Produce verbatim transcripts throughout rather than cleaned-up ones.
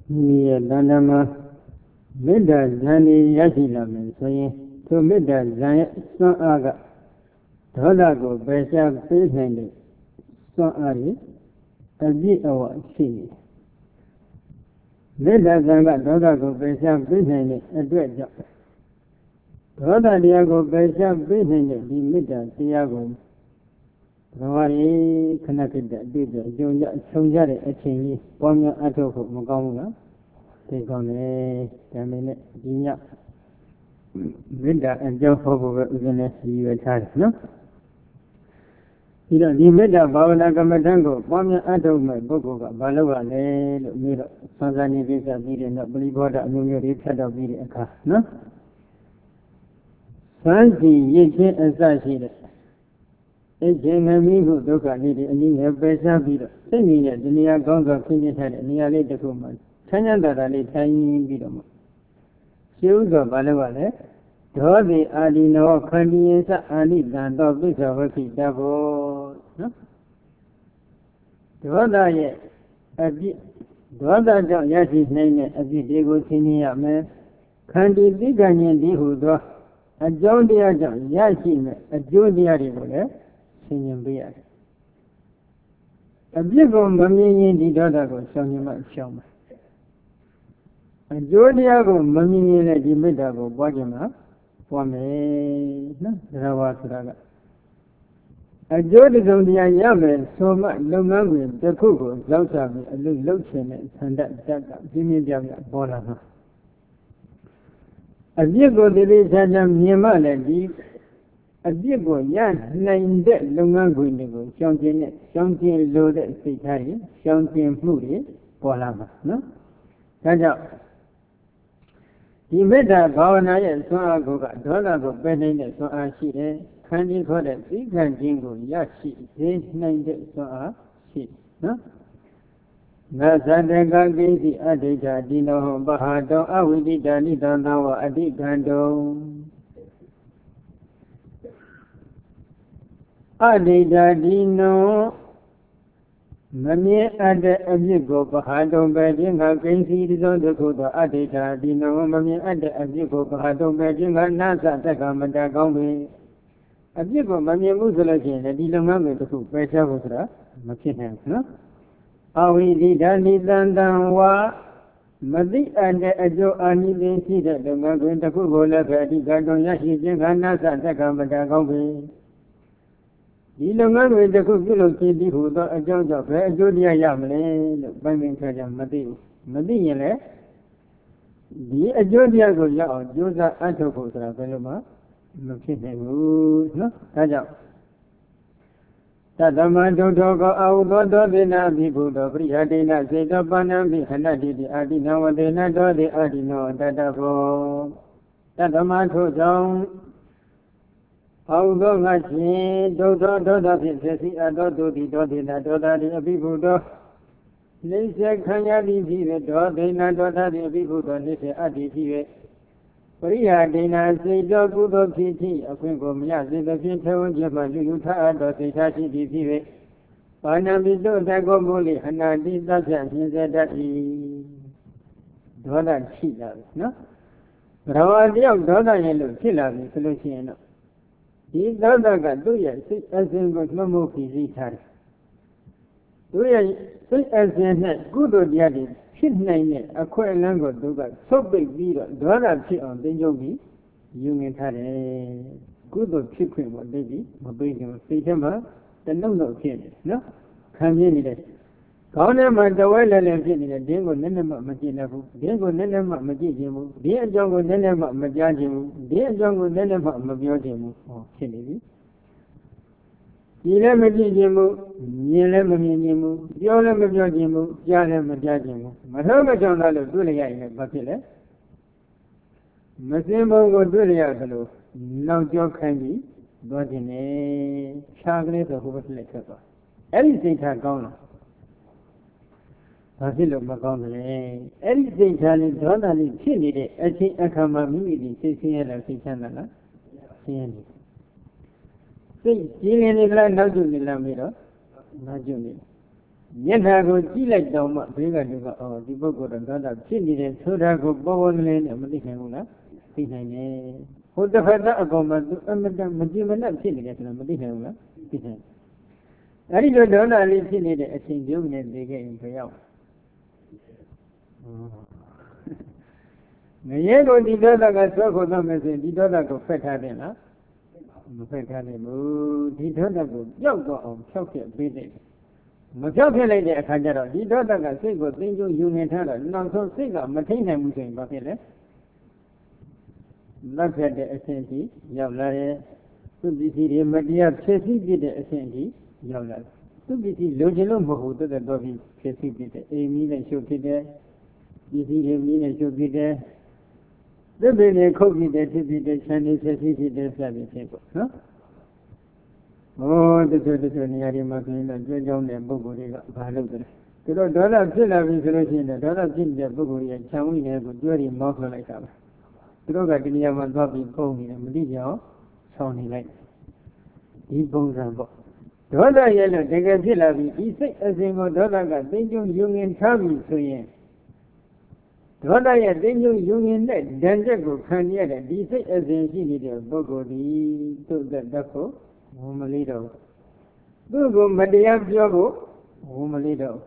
Ni Dandama Meda Zani Yasilam, so to Meda Zan Son Aga Dolago Besha Payment Son Ari, a bit of sea. Meda Zanga Dolago Besha Payment a great job. Roda Diago Besha Payment, the Meda Diago. Rawari connected that did the Sonjari a change, Pomia Atoko Mogonga. Take on a minute, Gina Linda and Joe Hobo within a few attacks, no? You don't need Meda Bavanaga Madango, Pomia Ato, my Boko, Balawa, Mira, Sanzani Visa, Media, not believe what I knew you had of media, no? Fancy, ye can't assassinate. Amigo Doka needed a new Besa Vida, singing at the near Gonga Finished and near later woman. Tanya that I let tiny Vidoma. Sugar Balavale, Dodi Adino, Convenience, Ani, and of this overkey double. The other yet, a bit. The other John Yashi's name as the Diego Senior man. Candy Diganian Dihudo, a John Dia John Yashin, a Julia River. Singing beer. A big on Mammy in the daughter goes showing my show. A Jodiago, Mammy in the Medago, Bajama, for me, Ravasraga. A Jodis on the Ayaman, so much Lomangu, the Kuku, Zausabi, a little lotion, and that Jimmy Jaga, Bola. A Diego de Rizadam Yamala, a Diego Yan, nine dead Lomangu, Shantin, Shantin loaded Sitari, Shantin Moody, Polama, no? Taja. He made a Bawana and so I go back, Donna go bending it so I see it, candy for the big and jingle, Yashi, this nine dead so I see, no? Nazandanga gave the Adija Dino Bahado, I will be done it on our Adigando. Adida Dino Mami Ada Abigo Bahado Bedding, I can see the on the Kuda Adida Dino Mami Ada Abigo Bahado Bedding, and Nasa Takamada Gombe. Abigo Mami Musulakin, a Dilanga to cook Pesavusra, Machin, no? Are we did Anidanda Madi and Ajo Ani see that the Magun Takubola Gadigado Yashi and Nasa Takamada Gombe. The Longan with the Kukilo Kidi who got a job of Julia Yamle, Banging Kajam Madi, Madiele, the Ajodia Goya, Josa Antokosa, Veloma, Mukine, no, Kaja. Tadama Dogo, Audo, Dina, Bibudo, Briadina, Zeta Banami, Hanadi, the Adina, Dina, the Adino, Tadavo, Tadama John. Although much Dodo Dodo Princessi Adodo di Dodina Doda di Abibudo, Lisa Kanyadi Vive Dodina Doda di Abibudo, Lisa Adi Vive. Maria Dina Sedo Budo Piti, a Quingo Miazi, the Pinto, Japan, Utah, Dositashi di Vive. Panabido Dagomoli, Hanadi Dasan, he said that he Doda Chila, no? Rawadio Doda Yellow Chila, Solution. He does not do it, sit as in with no easy time. Do it, sit as in that good or the other, shit name, a queer language, do that, so big leader, do not sit on the yogi, you may have a good or chicken, what baby, or baby, or September, the number of kids, no? Come in it. Kauna the well and fitting, Dingo Nenema Magina, Dingo Nenema Magimu, dear Jungle Nenema Magimu, dear Jungle Nenema Magimu, or Kennedy. Yelemajimu, Yelemanimu, Yolemajimu, Yalemagajimu, Mahoma Jonalo, Dulia in a Bakile. Masimbo go Dulia, no joke candy, but in a chocolate or who was later. Everything had gone. I feel of Macomb, everything telling totally chilly, I think I come up immediately, see here as he can. See, Jillian is like no Julie Lamiro, not Julie. မျက်နှာကိုကြည့်လိုက်တော့မှဘေးကလူကအော်ဒီပုဂ္ဂိုလ်တော့ဒေါသဖြစ်နေတယ်ဆိုတာကိုပေါ်ပေါ်လေးနဲ့မသိနိုင်ဘူးလားသိနိုင်တယ်ဟိုတစ်ဖက်ကအကောင်မှသူအမတမကြည်မနှက်ဖြစ်နေတယ်ဆိုတော့မသိနိုင်ဘူးလားသိနိုင်အဲ့ဒီလိုဒေါသလေးဖြစ်နေတဲ့အချိန်ပြုံးနေသေးခဲ့ရင်ဘယ်ရောက်ငရဲကိုဒီဒေါသကဆွဲခေါ်တော့မယ်ဆိုရင်ဒီဒေါသကိုဖက်ထားတယ်လားမဖက်ထားနိုင်ဘူးဒီဒေါသကိုပျောက်တော့အောင်ဖြောက်ပြပေးတယ်မဖြောက်ပြလိုက်တဲ့အခါကျတော့ဒီဒေါသကစိတ်ကိုသိကျုံယူနေထားတော့နောက်ဆုံးစိတ်ကမထိနိုင်ဘူးဆိုရင်ဘာဖြစ်လဲလက်ဖြတ်တဲ့အဆင့်ကြီးရောက်လာတယ်သူပစ္စည်းတွေမတရားဖြစ်စီပြတဲ့အဆင့်ကြီးရောက်လာတယ်သူပစ္စည်းလိုချင်လို့မဟုတ်တဲ့တော့ပြီးဖြစ်စီပြတဲ့အိမ်မီးနဲ့ရှုပ်ဖြစ်တဲ့ပစ္စည်းတွေမီးနဲ့ရှုပ်ဖြစ်တဲ့သစ်ပင်တွေခုတ်ဖြစ်တဲ့ဖြစ်ဖြစ်တဲ့ခြံတွေဖြစ်ဖြစ်တဲ့စသည်ဖြစ်ပေါ့နော်ဟောတချို့တချို့နေရာတွေမှာဆိုရင်တော့ကြွကြောင်းတဲ့ပုဂ္ဂိုလ်တွေကဘာလုပ်ကြလဲသူတို့ဒေါသဖြစ်လာပြီဆိုလို့ရှိရင်ဒေါသဖြစ်တဲ့ပုဂ္ဂိုလ်ရဲ့ခြံဝိနယ်ကိုကြွရီမောင်းထွက်လိုက်တာပဲသူတို့ကဒီနေရာမှာသွားပြီးပုံနေတယ်မသိကြအောင်ဆောင်းနေလိုက်ဒီပုံစံပေါ့ဒေါသရဲ့လို့တကယ်ဖြစ်လာပြီဒီစိတ်အစဉ်ကိုဒေါသကသိကျုံယူငင်ထားပြီဆိုရင်ဒေါသရဲ့သိကျုံယူငင်တဲ့ဒဏ်ချက်ကိုခံရတဲ့ဒီစိတ်အစဉ်ရှိနေတဲ့ပုဂ္ဂိုလ်ဒီသူ့သက်တတ်ဖို့ဝန်မလေးတော့သူ့ကိုမတရားပြောဖို့ဝန်မလေးတော့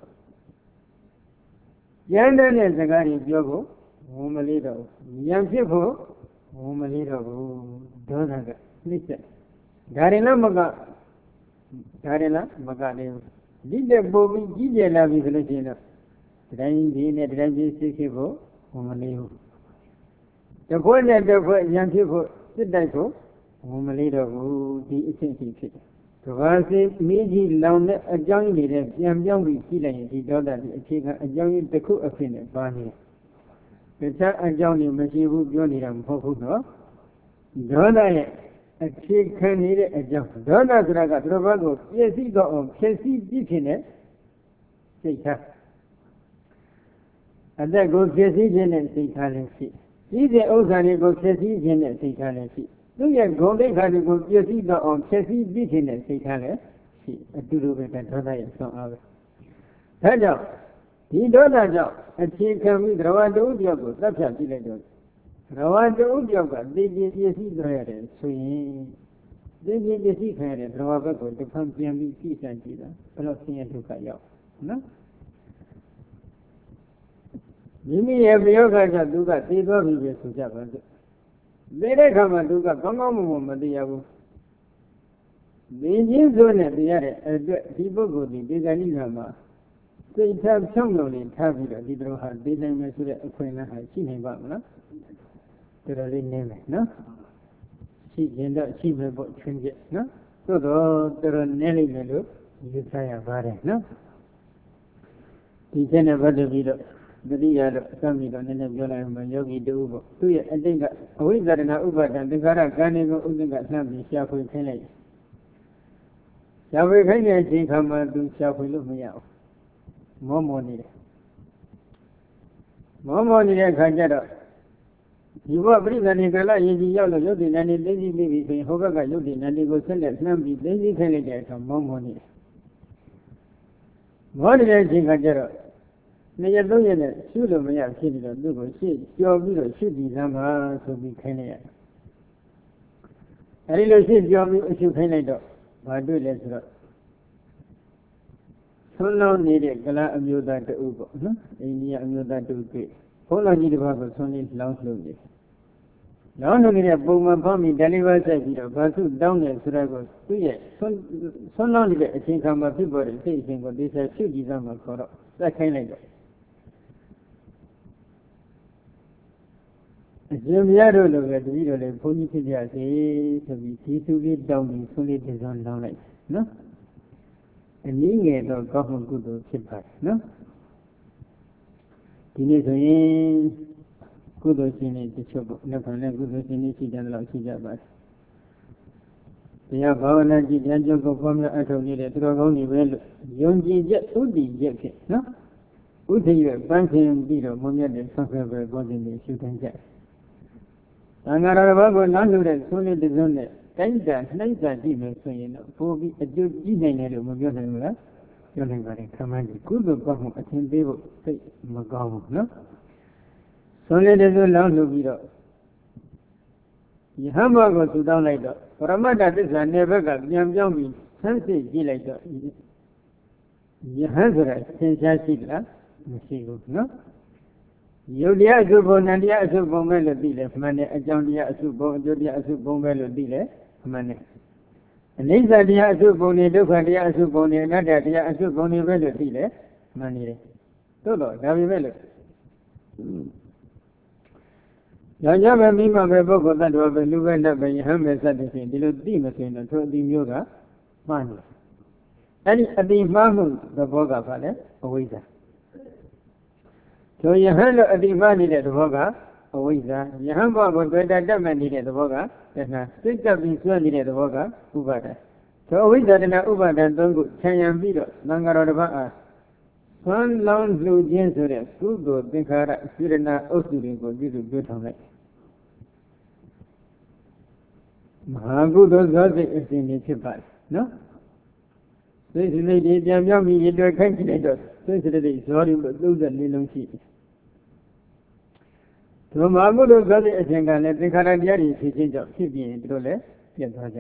ရန်တဲ့စကားတွေပြောဖို့ဝန်မလေးတော့ရန်ဖြစ်ဖို့ဝန်မလေးတော့ဘူးဒေါသကနှိမ့်ဆက်ဒါရင်လည်းမကဒါရင်လည်းမကလည်းဒီတဲ့ပုံပြီးကြီးကျယ်လာပြီဆိုလို့ရှိရင်တော့တိုင်းဒီနဲ့တိုင်းပြည်စိတ်ဖြစ်ဖို့ဝန်မလေးဘူးတစ်ခွက်နဲ့တစ်ခွက်ရန်ဖြစ်ဖို့စစ်တိုက်ဖို့ဝန်မလေးတော့ဘူးဒီအချင်းချင်းဖြစ်တယ်ကဘာစီမိကြီးလောင်တဲ့အကြောင်းရင်းတွေပြန်ပြောင်းပြီးကြည့်လိုက်ရင်ဒီဒေါသဒီအခြေခံအကြောင်းရင်းတစ်ခုအဖြစ်နဲ့ပါနေတယ်တခြားအကြောင်းတွေမရှိဘူးပြောနေတာမဟုတ်ဘူးနော်ဒေါသရဲ့အခြေခံနေတဲ့အကြောင်းဒေါသဆိုတာကသူတို့ဘက်ကိုပြည့်စည်တော့အောင်ဖြစ်စီပြည့်ဖြစ်နေစိတ်ထားအသက်ကိုဖြစ်စီခြင်းနဲ့စိတ်ထားလည်းရှိကြီးတဲ့ဥစ္စာတွေကိုဖြစ်စီခြင်းနဲ့စိတ်ထားလည်းရှိသူရဲ့ဂုဏ်သိက္ခာတွေကိုပြည့်စည်တော့အောင်ဖြစ်စီပြည့်ခြင်းနဲ့စိတ်ထားလည်းရှိအတူတူပဲဒေါသရဲ့ဆွမ်းအားပဲဒါကြောင့်ဒီဒေါသကြောင့်အခြေခံပြီးသရဝတ္တုတယောက်ကိုသတ်ဖြတ်ကြည့်လိုက်တော့သရဝတ္တုတယောက်ကသိကျင်ပြည့်စည်သွားရတယ်ဆိုရင်သိကျင်ပြည့်စည်ခံရတဲ့သရဝဘက်ကိုတစ်ဖန်ပြန်ပြီးကြည့်စမ်းကြည့်တာဘယ်လိုဆင်းရဲဒုက္ခရောက်နော်မိမိရဲ့ပယောဂကြောင့်သူကသိသွားပြီပဲဆိုကြပါစို့သိတဲ့အခါမှာသူကကောင်းကောင်းမွန်မွန်မသိရဘူးသိချင်းဆိုနဲ့သိရတဲ့အတွက်ဒီပုဂ္ဂိုလ်ဒီဒီကနေ့မှာစိတ်ထားဖြောင်းလို့နေထားပြီးတော့ဒီလိုဟာသိနိုင်မယ်ဆိုတဲ့အခွင့်အလမ်းဟာရှိနိုင်ပါမလားတော်တော်လေးနည်းမယ်နော်ရှိရင်တော့ရှိမယ်ပေါ့ချွင်းချက်နော်သို့တော့တော်တော်နည်းလိမ့်မယ်လို့ယူဆရပါတယ်နော်ဒီချက်နဲ့ပတ်သက်ပြီးတော့တတိယတော့အစမ်းပြီးတော့နည်းနည်းပြောလိုက်မှယောဂီတူပေါ့သူ့ရဲ့အတိတ်ကအဝိဇ္ဇာတနာဥပါဒံသင်္ခါရကံတွေကိုဥဒ္ဒကလှမ်းပြီးရှားဖွေခိုင်းလိုက်ရှားဖွေခိုင်းတဲ့အချိန်ခါမှာသူရှားဖွေလို့မရဘူးမောမောနေတယ်မောမောနေတဲ့ခါကျတော့ဒီဘဝပရိသန္တိကလယဉ်ကြီးရောက်လို့ယုတ်တိနန္ဒီသိသိပြီးပြီဆိုရင်ဟိုဘက်ကယုတ်တိနန္ဒီကိုဆက်လက်လှမ်းပြီးသိသိခိုင်းလိုက်တဲ့အခါမောမောနေတယ်မောနေတဲ့အချိန်ခါကျတော့နှစ်ရက်သုံးရက်နဲ့ရှုလို့မရဖြစ်နေတော့သူ့ကိုရှေ့ကြော်ပြီးတော့ရှုပြီးသမ်းပါဆိုပြီးခိုင်းလိုက်ရတယ်အဲဒီလိုရှေ့ကြော်ပြီးအရှုခိုင်းလိုက်တော့ဘာတွေ့လဲဆိုတော့ဆွမ်းလောင်းနေတဲ့ကလာအမျိုးသားတူပေါ့နော်အိန္ဒိယအမျိုးသားတူတွေ့ဘုန်းတော်ကြီးတစ်ပါးကိုဆွမ်းလေးလောင်းလို့နေလောင်းလို့နေတဲ့ပုံမှန်ဖောင်းပြီးဒလီပါဆိုင်ပြီးတော့ဘာသူတောင်းတယ်ဆိုတာကိုသူ့ရဲ့ဆွမ်းဆွမ်းလောင်းနေတဲ့အချိန်ခါမှာဖြစ်ပေါ်တဲ့စိတ်အစဉ်ကိုဒီဆက်ရှုကြည့်သမှာခေါ်တော့သတ်ခိုင်းလိုက်တော့အရှင်ဘုရားတို့လိုပဲတပည့်တော်လည်းဘုန်းကြီးဖြစ်ကြစေဆိုပြီးဒီသူလေးတောင်းပြီးဆွမ်းလေးတစ်စုံလောင်းလိုက်နော်အနည်းငယ်တော့ကောင်းမှုကုသိုလ်ဖြစ်ပါတယ်နော်ဒီနေ့ဆိုရင်ကုသိုလ်ရှင်တွေတချို့ပေါ့နောက်ခံလည်းကုသိုလ်ရှင်တွေရှိကြတယ်လို့ရှိကြပါတယ်တရားဘာဝနာကြည်တရားကြောင့်ကိုပေါ်များအထောက်နေတဲ့သူတော်ကောင်းတွေပဲလို့ယုံကြည်ချက်ဥတည်ချက်ဖြစ်နော်ဥတည်ရပန်းရှင်ပြီးတော့မွန်မြတ်တဲ့ဆက်ဖက်ပဲကိုယ်တင်နေရှုတိုင်းကြသံဃာတော်ဘာကိုလမ်းလို့တဲ့ဆုံးလေးတစ်စုံနဲ့တိုင်းတာနှိမ့်တာကြည့်မယ်ဆိုရင်တော့ပိုပြီးအကျိုးကြီးနိုင်တယ်လို့မပြောနိုင်ဘူးလားပြောနိုင်ပါတယ်ခမန်းကြီးကုသိုလ်ပတ်မှုအသင်ပေးဖို့သိမကောင်းဘူးနော်ဆွန်လေးတည်းလောင်းလှူပြီးတော့ယဟန်ဘကိုဆူတောင်းလိုက်တော့ပရမတ္တသစ္စာနယ်ဘက်ကပြန်ပြောင်းပြီးဆန်းစစ်ကြည့်လိုက်တော့ယဟန်ဆိုတာသင်ရှားရှိလားမရှိဘူးနော်ယုတ်တရားအစုဘုံနံတရားအစုဘုံပဲလို့သိတယ်မှန်တယ်အကြောင်းတရားအစုဘုံအကျိုးတရားအစုဘုံပဲလို့သိတယ်မှန်တယ်အနိစ္စတရားအစုဘုံနဲ့ဒုက္ခတရားအစုဘုံနဲ့အနတ္တတရားအစုဘုံတွေပဲလို့သိတယ်မှန်နေတယ်သို့တော့ဒါပေမဲ့လို့ယောက်ျားပဲမိမပဲပုဂ္ဂိုလ်တ attva ပဲလူပဲလက်ပဲယဟန်ပဲစသဖြင့်ဒီလိုသိမဆိုရင်တော့ထိုအတိမျိုးကမှားနေအဲ့ဒီအတိမှားမှုသဘောကဘာလဲအဝိဇ္ဇာတို့ယဟန်လို့အတိမှားနေတဲ့သဘောကအဝိဇ္ဇာယဟန်ဘဝကိုတွေ့တာတက်မှတ်နေတဲ့သဘောကတဏှာစိတ်ကပ်ပြီးဆွဲနေတဲ့သဘောကဥပါဒတို့အဝိဇ္ဇာတဏှာဥပါဒသုံးခုခြံရံပြီးတော့သံဃာတော်တစ်ပါးအားဆွမ်းလောင်းလှူခြင်းဆိုတဲ့ကုသိုလ်သင်္ခါရစေတနာအုပ်စုတွေကိုပြုစုပြောထောင်လိုက်မဟာကုသိုလ်ဇောစိတ်အစဉ်ကြီးဖြစ်ပါတယ်နော်စိတ်စိတ်တွေပြန်ပြောင်းပြီးရတွေ့ခိုင်းကြည့်လိုက်တော့စိတ်စိတ်တွေဇောရီလို့သုံးသက်လေးလုံးရှိတယ်ဒီမဟာကုသိုလ်ဇောစိတ်အစဉ်ကလည်းသင်္ခါရတရားတွေဖြစ်ခြင်းကြောင့်ဖြစ်ပြီးရင်တို့လည်းပြတ်သွားကြ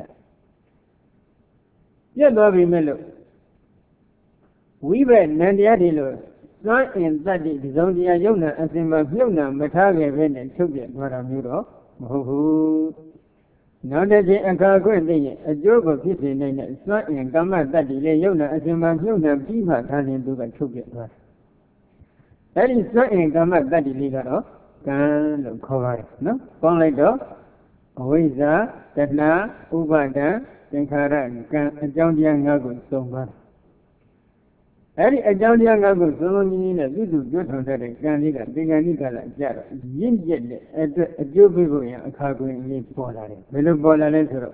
ပြတ်သွားပြီမဲ့လို့ဝိဘက်နံတရားတွေလို့စွမ်းအင်တတ်တဲ့ဒီဆုံးတရားယုံနာအစဉ်မှာမြုပ်နာမထားခဲ့ပဲနဲ့ချုပ်ပြသွားတာမျိုးတော့မဟုတ်ဘူးနောက်တစ်ချိန်အခါခွင့်သိရင်အကျိုးကိုဖြစ်စေနိုင်တဲ့စွမ်းအင်ကမ္မတတ်တွေလည်းယုံနာအစဉ်မှာမြုပ်နာပြီးမှထားရင်သူကချုပ်ပြသွားတယ်အဲဒီစွမ်းအင်ကမ္မတတ်တွေလေးကတော့ကံလို့ခေါ်ပါတယ်နော်ပေါင်းလိုက်တော့အဝိဇ္ဇာတဏှာဥပါဒံသင်္ခါရကံအကြောင်းတရား၅ခုစုံပါတယ်အဲ့ဒီအကြောင်းတရား၅ခုစုံစုံကြီးကြီးနဲ့ပြုစုကျွတ်ထွန်တဲ့ကံလေးကသင်္ကန်းကြီးကလည်းကြတော့ရင့်ကျက်တဲ့အတွက်အကျိုးပေးဖို့ရအခါကွင်းလေးပေါ်လာတယ်ဘယ်လိုပေါ်လာလဲဆိုတော့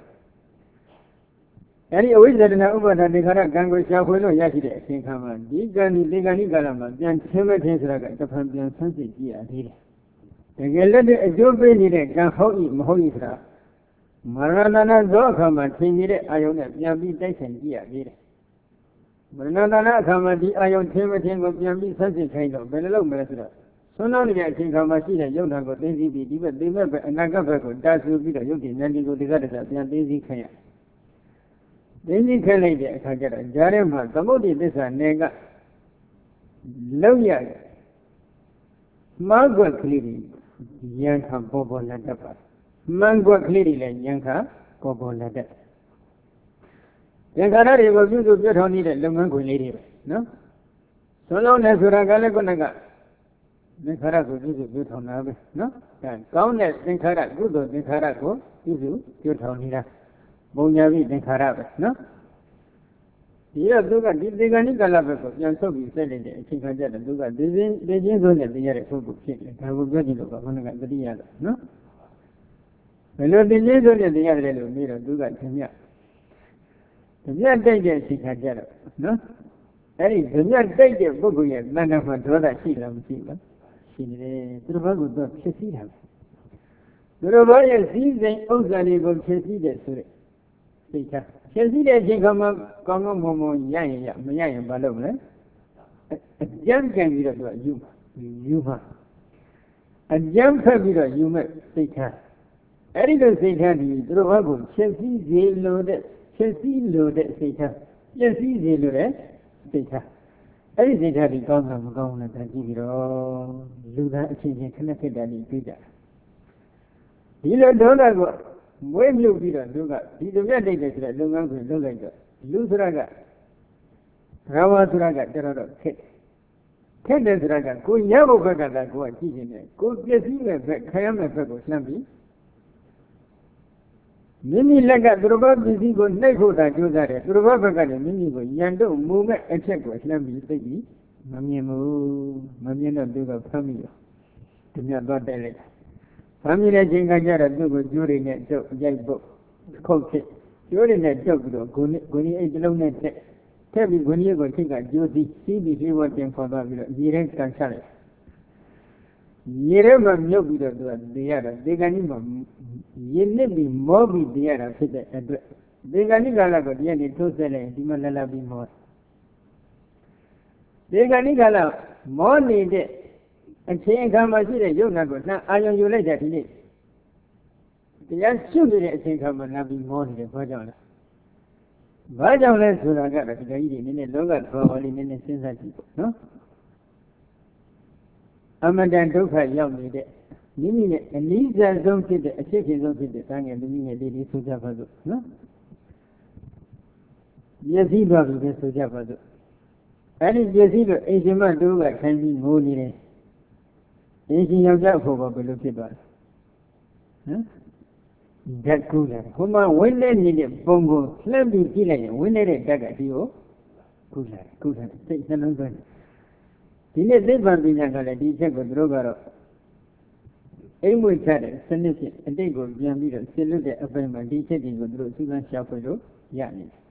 အဲ့ဒီအဝိဇ္ဇာတဏှာဥပါဒသင်္ခါရကံကိုရှာဖွေလို့ရရှိတဲ့အချိန်ခါမှာဒီကံဒီသင်္ကန်းကြီးကလည်းမှပြန်ဆင်းမထင်းဆိုတာကတစ်ဖန်ပြန်ဆန်းစစ်ကြည့်ရသေးတယ်တကယ်လက်တဲ့အကျိုးပေးနေတဲ့ကံဟုတ်၏မဟုတ်၏ဆိုတာမရဏနာဇောအခါမှာထင်ကြီးတဲ့အာယုန်နဲ့ပြန်ပြီးတိုက်ဆိုင်ကြည့်ရသေးတယ်မရဏနာအခါမှာဒီအာယုန်ထင်မထင်ကိုပြန်ပြီးဆက်စစ်ခိုင်းတော့ဘယ်လိုလုပ်မလဲဆိုတော့ဆွမ်းလောင်းနေတဲ့အချိန်ခါမှာရှိတဲ့ယုတ်ဓာတ်ကိုသိသိပြီးဒီဘက်သိမဲ့ဘက်အနာဂတ်ဘက်ကိုတာဆူပြီးတော့ယုတ်ဒီဉာဏ်ဒီကိုဒီကတည်းကပြန်သိသိခိုင်းရသိသိခိုင်းလိုက်တဲ့အခါကျတော့ဂျားထဲမှာသမုဒ္ဒိသစ္စာနယ်ကလောက်ရမှားကွက်ကလေးတွေဉာဏ်ခံပေါ်ပေါ်လာတတ်ပါမှန်ကွက်ကလေးတွေလည်းဉာဏ်ခံပေါ်ပေါ်လာတတ်သင်္ခါရတွေကိုပြုစုပြထောင်နေတဲ့လုပ်ငန်းခွင်လေးတွေပဲနော်ဆွမ်းလောင်းနေဆိုတာကလည်းခုနကသင်္ခါရကိုပြုစုပြထောင်တာပဲနော်ဒါကောင်းတဲ့သင်္ခါရကုသိုလ်သင်္ခါရကိုပြုစုပြထောင်နေတာပုံညာပြီးသင်္ခါရပဲနော်ဒီတော့သူကဒီသင်္ခါနိကလဘက်ကိုပြန်ဆုပ်ပြီးဆက်နေတဲ့အချိန်ခါကျတော့သူကဒီစဉ်ဒီချင်းဆိုနဲ့သိရတဲ့ပုဂ္ဂိုလ်ဖြစ်တယ်ဒါကိုပြောကြည့်လို့ကခုနကတတိယတော့နော်ဘယ်လိုဒီချင်းဆိုနဲ့သိရတယ်လို့ပြီးတော့သူကသင်မြဓမြတ်တိုက်တဲ့အချိန်ခါကျတော့နော်အဲ့ဒီဓမြတ်တိုက်တဲ့ပုဂ္ဂိုလ်ရဲ့တဏ္ဍာမှာဒေါသရှိလားမရှိဘူးရှိနေတယ်သူတို့ဘာကိုတော့ဖြစ်စည်းတာသူတို့ဘာရဲ့စည်းစိမ်ဥစ္စာတွေကိုဖြစ်စည်းတဲ့ဆိုတဲ့သိချာဖြစ်စည်းတဲ့အချိန်ခါမှာကောင်းကောင်းမွန်မွန်ရရင်ရမရရင်ဘာလုပ်မလဲအကျမ်းကြံပြီးတော့သူကယူယူမှာအကျမ်းဖက်ပြီးတော့ယူမဲ့သိချာအဲ့ဒီလိုသိချာဒီသူတို့ဘာကိုဖြစ်စည်းစေလို့တဲ့ဖြစ်စည်းလို့တဲ့စိတ်ထားပြည့်စည်စေလို့တဲ့စိတ်ထားအဲ့ဒီစိတ်ထားဒီကောင်းတာမကောင်းဘူးလားတကြည့်ပြီးတော့လူသားအချင်းချင်းခဏခက်တာလေးတွေ့ကြဒီလိုဒေါသကိုမွေးမြုပ်ပြီးတော့လူကဒီလိုမြတ်တိတ်တယ်ဆိုတဲ့လုပ်ငန်းကိုလုပ်လိုက်တော့လူဆိုတာကရာဝဆိုတာကတော်တော်ခက်ခက်တယ်ဆိုတာကကိုရဖို့ဘက်ကသာကိုကကြည့်နေတယ်ကိုပြည့်စည်မဲ့ဘက်ခရမ်းမဲ့ဘက်ကိုလှမ်းပြီးမိမိလက်ကသူတော်ဘာပစ္စည်းကိုနှိပ်ဖို့တာကြိုးစားတယ်သူတော်ဘာဘက်ကလည်းမိမိကိုရန်တော့မူမဲ့အချက်ကိုလှမ်းပြီးသိပြီးမမြင်ဘူးမမြင်တော့သူကဖမ်းပြီးတော့ဒီမြတ်သွားတိုက်လိုက်တာဖမ်းပြီးတဲ့ချိန်ကကျတော့သူ့ကိုကြိုးတွေနဲ့တုပ်ရိုက်ပုတ်ခုတ်ဖြစ်ကြိုးတွေနဲ့တုပ်ပြီးတော့ဂုဏ်ဂုဏ်ကြီးအိတ်တစ်လုံးနဲ့ထက်ထက်ပြီးဂုဏ်ကြီးကိုထိတ်ကကြိုးစီးစီးပြီးပြေးပေါ်တင်ခေါ်သွားပြီးတော့ရေထဲကန်ချလိုက်ရေထဲမှာမြုပ်ပြီးတော့သူကနေရတော့ဒီကနေ့မှရင်းနစ်ပြီးမောပြီးတရားတာဖြစ်တဲ့အတွက်ဒီကနေ့ကလည်းကိုတရားနေထိုးဆက်လိုက်ဒီမှာလလပြီးမောဒီကနေ့ကလာမောနေတဲ့အခြေခံမှာရှိတဲ့ယုံနာကိုနှံအာယုံယူလိုက်တဲ့ဒီနေ့တရားရှုနေတဲ့အချိန်ခါမှာလာပြီးမောနေတယ်ဘာကြောင့်လဲဘာကြောင့်လဲဆိုတာကတော့ဒီကြီးတွေနည်းနည်းလောကသဘာဝလေးနည်းနည်းစဉ်းစားကြည့်ပေါ့နော်အမတန်ဒုက္ခရောက်နေတဲ့မိမိနဲ့အနည်းဆုံးဖြစ်တဲ့အဖြစ်ဖြစ်ဆုံးဖြစ်တဲ့တန်းငယ်လူကြီးငယ်လေးလေးဆိုကြပါစို့နော်မျက်စိသွားပြီးပဲဆိုကြပါစို့အဲ့ဒီမျက်စိလိုအိမ်ရှင်မတို့ကထိုင်ပြီးငိုနေတယ်အိမ်ရှင်ယောက်ျားဖို့ဘယ်လိုဖြစ်သွားလဲဟမ်ဓာတ်ကူးလာတယ်ဟိုမှာဝင်းနေနေတဲ့ပုံကိုလှမ်းပြီးကြည့်လိုက်ရင်ဝင်းနေတဲ့ဓာတ်ကဒီကိုကူးလာတယ်ကူးလာတယ်စိတ်နှလုံးသွင်းဒီနေ့သိပ္ပံပညာကလည်းဒီချက်ကိုသူတို့ကတော့အိမ်မွေချတဲ့စနစ်ဖြင့်အတိတ်ကိုပြန်ပြီးတော့ဆင်လွတ်တဲ့အပိုင်းမှာဒီချက်တွေကိုသူတို့စူးစမ်းရှာဖွေလို့ရနေတယ်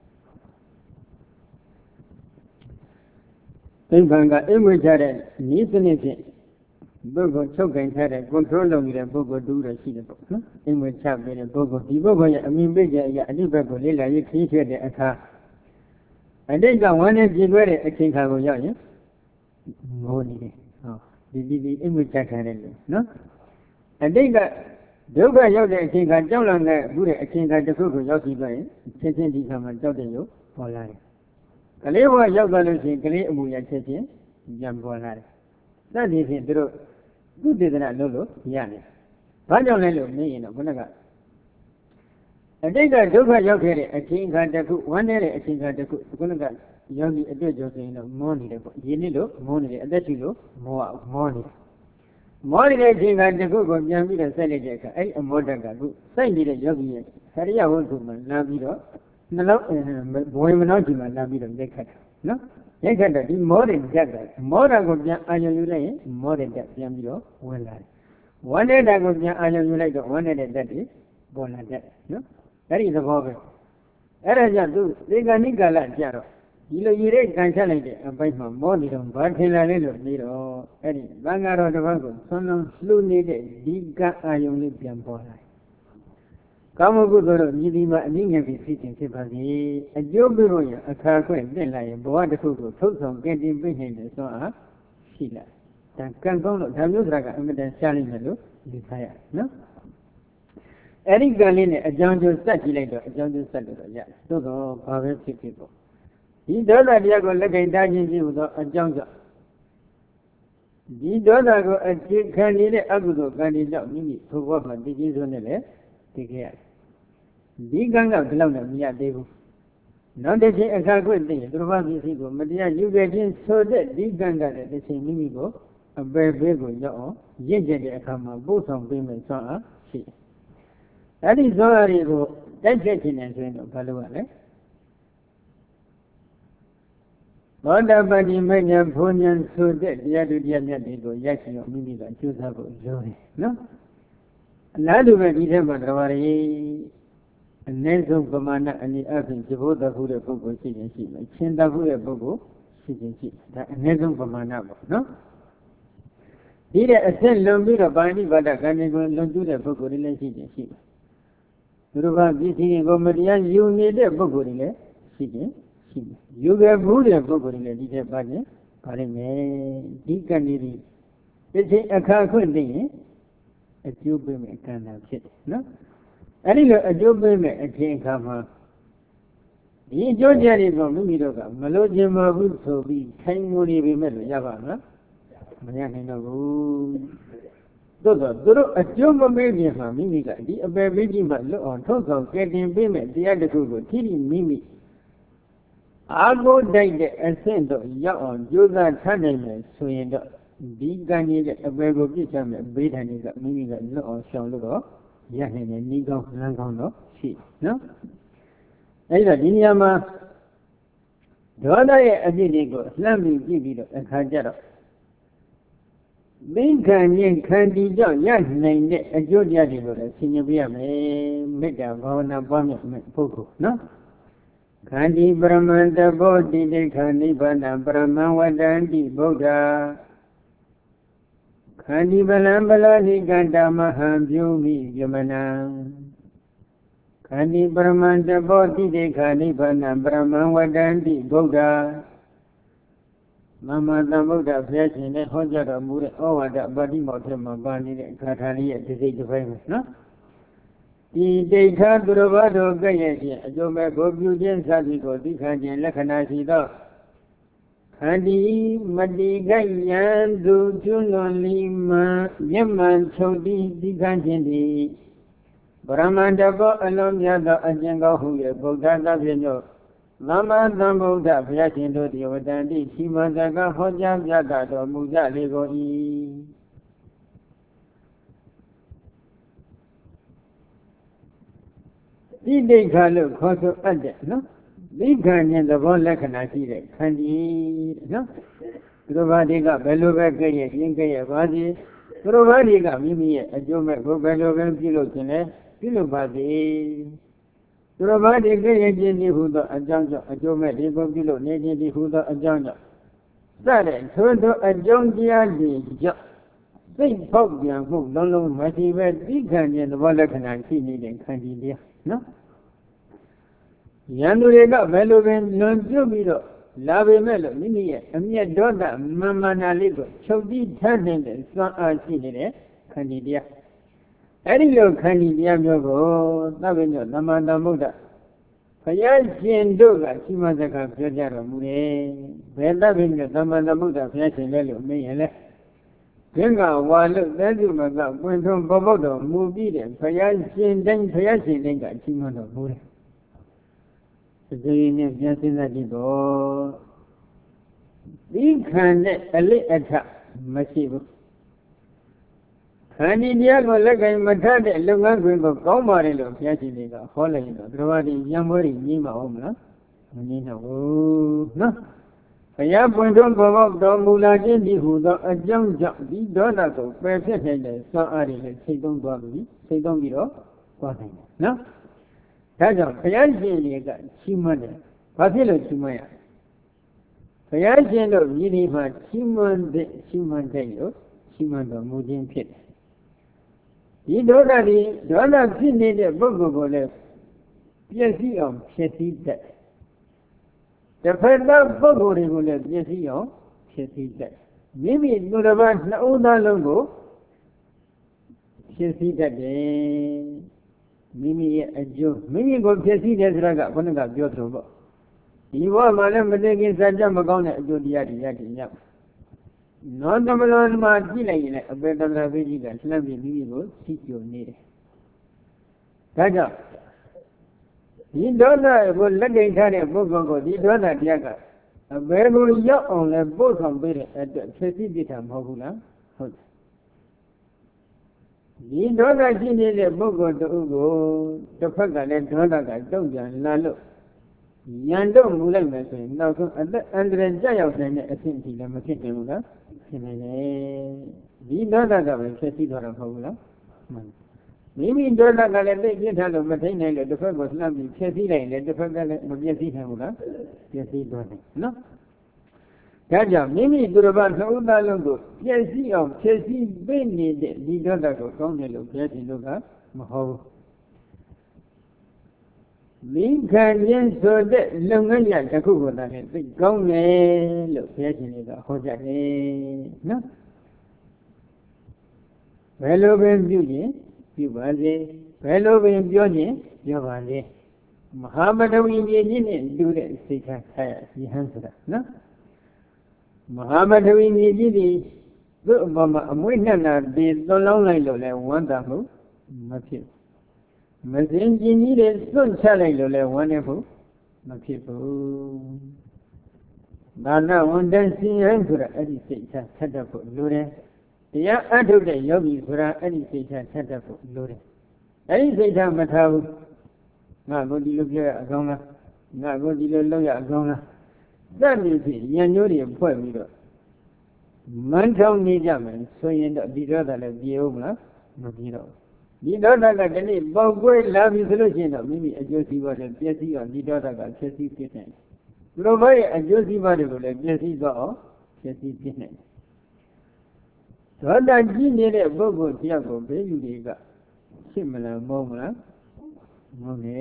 သိပ္ပံကအိမ်မွေချတဲ့ဤစနစ်ဖြင့်ပုဂ္ဂိုလ်ချုပ်ကင်ထားတဲ့ control လုပ်နေတဲ့ပုဂ္ဂိုလ်တူရရှိတယ်ပေါ့နော်အိမ်မွေချပေးတဲ့ပုဂ္ဂိုလ်ဒီပုဂ္ဂိုလ်ရဲ့အမြင်ပိတ်တဲ့အရာအတိတ်ဘက်ကိုလေ့လာရေးခရီးထွက်တဲ့အခါအတိတ်ကဝမ်းနဲ့ပြင်လွဲတဲ့အချိန်ခါကိုရောက်ရင်ငိုနေတယ်ဟောဒီဒီဒီအိမ်မွေချထားတယ်လို့နော်အတိတ်ကဒုက္ခရောက်တဲ့အချိန်ခါကြောက်လန့်တဲ့ဘူးတဲ့အချိန်ခါတစ်ခုကိုရောက်ရှိသွားရင်ချင်းချင်းဒီခါမှာကြောက်တဲ့ရုပ်ပေါ်လာတယ်ကလေးဘဝရောက်သွားလို့ရှိရင်ကလေးအမူအရာချက်ချင်းပြန်ပေါ်လာတယ်သတ်ဒီဖြင့်သူတို့သူတေသနာလုပ်လို့ရတယ်ဘာကြောင့်လဲလို့မေးရင်တော့ခုနကအတိတ်ကဒုက္ခရောက်ခဲ့တဲ့အချိန်ခါတစ်ခုဝမ်းနည်းတဲ့အချိန်ခါတစ်ခုခုနကယောဂီအတွေ့အကြုံဆိုရင်တော့မောနေတယ်ပေါ့ရင်းနည်းလို့မောနေတယ်အသက်ရှူလို့မောမောနေတယ်မောနေတဲ့အချိန်ခါတစ်ခုကိုပြန်ပြီးတော့ဆက်လိုက်တဲ့အခါအဲ့ဒီအမောတက်ကခုစိုက်နေတဲ့ယောဂီရဲ့ခရိယဝတ္ထုမှာလာပြီးတော့နှလုံးဘဝမနှောင်းချီမှာလာပြီးတော့ရိုက်ခတ်တယ်နော်ရိုက်ခတ်တော့ဒီမောတဲ့ဓာတ်ကမောတာကိုပြန်အာရုံယူလိုက်ရင်မောတဲ့ဓာတ်ပြန်ပြီးတော့ဝင်လာတယ်ဝမ်းတဲ့ဓာတ်ကိုပြန်အာရုံယူလိုက်တော့ဝမ်းတဲ့ဓာတ်တွေပေါ်လာတယ်နော်အဲ့ဒီသဘောပဲအဲ့ဒါကြောင့်သူသေကဏိကာလကြတော့ဒီလိုရည်တဲ့ကန်ချက်လိုက်တဲ့အပိုင်းမှာမောနေတော့ဘာထင်လာလဲလို့ပြီးတော့အဲ့ဒီသံဃာတော်တစ်ပါးကိုဆွမ်းလုံးလှူနေတဲ့ဒီကအာယုံလေးပြန်ပေါ်လာကာမဂုဏ်တို့မြည်ဒီမှာအနည်းငယ်ပြီးဖြစ်ခြင်းဖြစ်ပါစေအကျိုးပြုလို့ရအခါခွင့်တက်လာရင်ဘဝတစ်ခုကိုထုတ်ဆောင်ကဲ့တင်ပြနိုင်တယ်ဆိုအားရှိလာဒါကံကောင်းလို့ဒါမျိုးစကားကအမြဲတမ်းရှားလိမ့်မယ်လို့ယူဆရတယ်နော်အဲ့ဒီကံလေးနဲ့အကြောင်းကျိုးစက်ကြည့်လိုက်တော့အကြောင်းကျိုးစက်လို့တော့ရတယ်သို့တော့ဘာပဲဖြစ်ဖြစ်ပေါ့ဒီဒေါသတရားကိုလက်ကင်ထားခြင်းပြုသောအကြောင်းကြောင့်ဒီဒေါသကိုအခြေခံနေတဲ့အကုသိုလ်ကံတွေကြောင့်မိမိဘဝမှာတည်ကြည်စွာနဲ့လည်းတည်ခဲ့ရတယ်ဒီကံကဒီလောက်နဲ့မရသေးဘူးနောက်တစ်ချိန်အခါခွင့်သိရင်သူတော်ဘာပစ္စည်းကိုမတရားယူခဲ့ခြင်းဆိုတဲ့ဒီကံကလည်းတစ်ချိန်မိမိကိုအပယ်ဘေးကိုရောက်အောင်ရင့်ကျက်တဲ့အခါမှာပို့ဆောင်ပေးမယ်ဆိုအားရှိတယ်အဲ့ဒီဇောရတွေကိုတိုက်ဖြတ်ခြင်းနဲ့ဆိုရင်တော့ဘာလို့ရလဲသောတာပတိမဉ္ဇဉ်ဘုံဉ္ဇဉ်ဆိုတဲ့တရားသူတရားမြတ်တွေကိုရရှိအောင်မိမိကအကျိုးစားဖို့လိုတယ်နော်အလားတူပဲဒီထဲမှာတော်ပါရီအနည်းဆုံးပမာဏအနေအချင်းဇဘုဒ္ဓခုတဲ့ပုဂ္ဂိုလ်ရှိခြင်းရှိမယ်ချင်းတခုတဲ့ပုဂ္ဂိုလ်ရှိခြင်းရှိဒါအနည်းဆုံးပမာဏပေါ့နော်ဒီတဲ့အဆက်လွန်ပြီးတော့ပါဠိဘာသာကံတွေကိုလွန်ကျူးတဲ့ပုဂ္ဂိုလ်တွေလည်းရှိခြင်းရှိတယ်သူတို့ကပစ္စည်းတွေကိုမတရားယူနေတဲ့ပုဂ္ဂိုလ်တွေလည်းရှိခြင်းရှိတယ်ယူခဲ့ဘူးတဲ့ပုဂ္ဂိုလ်တွေလည်းဒီထဲပါခြင်းပါလိမ့်မယ်ဒီကံတွေဒီတစ်ချိန်အခါခွင့်သိရင်အကျိုးပေးမဲ့ကံတာဖြစ်တယ်နော်အဲ့ဒီလိုအကျိုးပေးမဲ့အချိန်အခါမှာဒီအကျိုးတရားတွေကိုမိမိတို့ကမလို့ခြင်းမဘူးဆိုပြီးထိုင်ငိုနေပြီမဲ့လို့ရပါမလားမရနိုင်တော့ဘူးသို့တော့သူတို့အကျိုးမပေးခြင်းမှာမိမိကဒီအပယ်ပေးခြင်းမှလွတ်အောင်ထုတ်ဆောင်ကဲတင်ပေးမဲ့တရားတစ်ခုကိုထိထိမိမိအာကိုတိုက်တဲ့အဆင့်တော့ရောက်အောင်ကြိုးစားထားနိုင်မယ်ဆိုရင်တော့ဒီကံကြီးတဲ့အပယ်ကိုပြစ်ချမဲ့ဘေးဒဏ်တွေကမိမိကလွတ်အောင်ရှောင်လို့တော့ရနိုင်တယ်ဤကောင်းလမ်းကောင်းတော့ရှိနော်အဲဒီတော့ဒီနေရာမှာဒေါသရဲ့အဖြစ်တွေကိုလှမ်းပြီးကြည့်ပြီးတော့အခါကျတော့သိခံရင်ခန္တီကြောင့်ရနိုင်တဲ့အကျိုးတရားတွေကိုလည်းဆင်ញင်ပြရမယ်မေတ္တာဘာဝနာပွားများမဲ့ပုဂ္ဂိုလ်နော်ခန္တီပရမန္တဘောတိတိခန္တိဗန္နပရမံဝတ္တန္တိဗုဒ္ဓခန္တီပလံပလောနိကန္တမဟံပြုမိယမနံခန္တီပရမန္တဘောတိတိခန္တိဗန္နပရမံဝတ္တန္တိဗုဒ္ဓ Mama Namuda Fashion and Hojada Mura over the body motor Bani Katani at the stage of famous, no? The data Duravado Gayaki, Joma Gobujan Sadiko, Dikan and Lakanasi dog. Hadi Madi Gayan do Junolima Yaman Chodi Dikanjindi Brahmandabo alone Yada Ajenga Huya Bogada Vino Lama Namuda Fashion do the Odandi Shimadaga Hoja Yaga do Muda Lego E. The Dekalo Koso Ade, no? The Ganyan the one like an Asire, Kandi, no? Provadiga, Belovaka, Yinkaya, Vadi, Provadiga, Mimi, a Joma, Belovan Pilotine, Pilobadi. Provadiga, Jenny Huda, a Janja, a Joma, Debo Pilo, Nady Huda, a Janja. Sudden, Tondo, a Jongia, Saint Popian, who don't know what he read, the Ganyan the one like an Asine, Kandi, no? Yandurega, Melovan, non Jubilo, Lave Melo, Mini, and yet daughter, Mamma Naligo, Chodi Tandem, Son Arcine, Candidia. Anilo Candidia Yogo, Navino, Namanda Muda. Fayashi Doga, Simazaka, Pajara Mure, Belavin, Namanda Muda, Fayashi Lelo, Mayele. Genga, while Vedumaga went from Bobodo, movie, and Fayashi, then Fayashi, then got Simano Mure. The name Jansen that you go. We can let a little attack, Massive. Candidia go like a matata, Lunga, Gomari, Yachiliga, Holland, Dravadi, Yamori, Nima Omla, Nina, oh, no. A young point on Bob, Domula, the who a young jump, the daughter of perfect and so are they say don't bother me, say don't be off, no? Taja, Fayashi, Chimane, Pasilo Chimaya. Fayashi, Yiniva, Chiman, Chiman Tayo, Chiman, the Mujin Pit. You don't have the Donna Sydney, the Bogo, Piesi of Piesi debt. The first Bogo regular Piesi of Piesi debt. Maybe it would have been Nauna Longo, Piesi debt. Mimi a Jew, Mimi go Piesi Desraga, one of the Biotobo. You are Madame Medegin Sajamagona, Jodiati Yati. Non the Malon Martina, a better ravaging and slamming Mimi seek your need. Taja. You don't know, will let the entire Bogo, you don't have Yaga. A very young on a boat on Bere at the Presidium Hogula. You don't have seen the Bogo to Ugo, the Paga and Tonaga, don't you, Lalo. Yando Mulema, now under Jayos and a sinti, the Makitamula. We don't have a Presidium of Hogula. Maybe don't have a big hand of Matina, the Fug was lovely, Chessy Lane, and the Fug of Yesi Hamula. Yesi don't. No? Kaja, Mimi Duraban, Sauda Longo, Yesi of Chessy Benny, the daughter of Conelo, Yesi Luga, Maho. Lincoln Yen so that Lungaya, the Kuga, the Gong, look, Yesi, the Hoja, no? Hello, Ben Beauty. Pivaze, fellow in Johnny, Giovanni. Muhammad Winnie do that, Sika, he answered, no? Muhammad Winnie, good mamma, a winner, did no longer like one damn, Matthew. Messenger needed soon challenge like wonderful, Matthew. Nana, one dancing answer, Eddie said, set up Lure. The other day, Yogi Sura, any station set up loaded. Any station, but how not go to look at Agona, not go to look at Agona. That is it, Yanuri and Pueblo. Manton Nijaman, so you end up the other like the Omla, not you know. The daughter like any Bogway love is solution of maybe a Josie was a Jessie or the daughter got Jessie Kitchen. Provide a Josie variable like Jessie or Jessie Kitchen. What I did a Bogo Tiago, baby, similar Momla.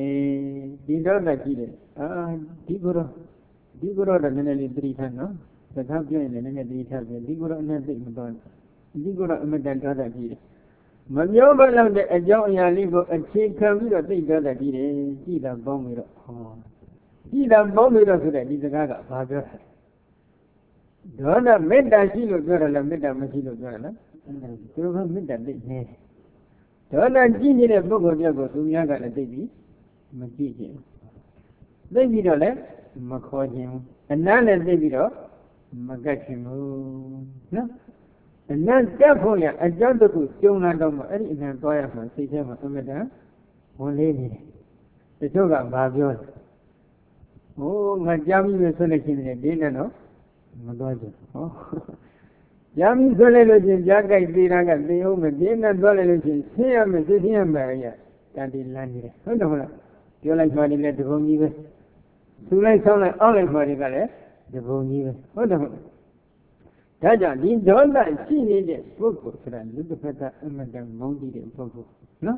Okay, the daughter did it. Ah, Digoro, Digoro, the nearly three times, no? The Tapian and the Italy, Ligura and the Ligura Amadanta did. Mamma the Ajoya Ligo and Chief Camino, they got a did, he done bomb it. He done bomb it to that, is a gaga, father. Donna made that she looked good and made that machine of Donna. Through her mid that day. Donna Gini a book of Yago to Yaga and Baby, Machi. Baby don't let Macaw and none as baby dog, Magachim. No. And then therefore, I jumped to Jonah Doma, and in a boy of my city of Amada, one lady. The Toga Babion. Oh, my jammy was selection in a dinner, no? My daughter. Oh. Jammy Solelogin, Jaga, Diraga, the home, and dinner Solelogin, see him as if he am Maria, that is landed. Oh, you like money let the home even. So like sound like all of money, the home even. Oh, Taja, the Donda, she needed book for a little better American mounted book. No?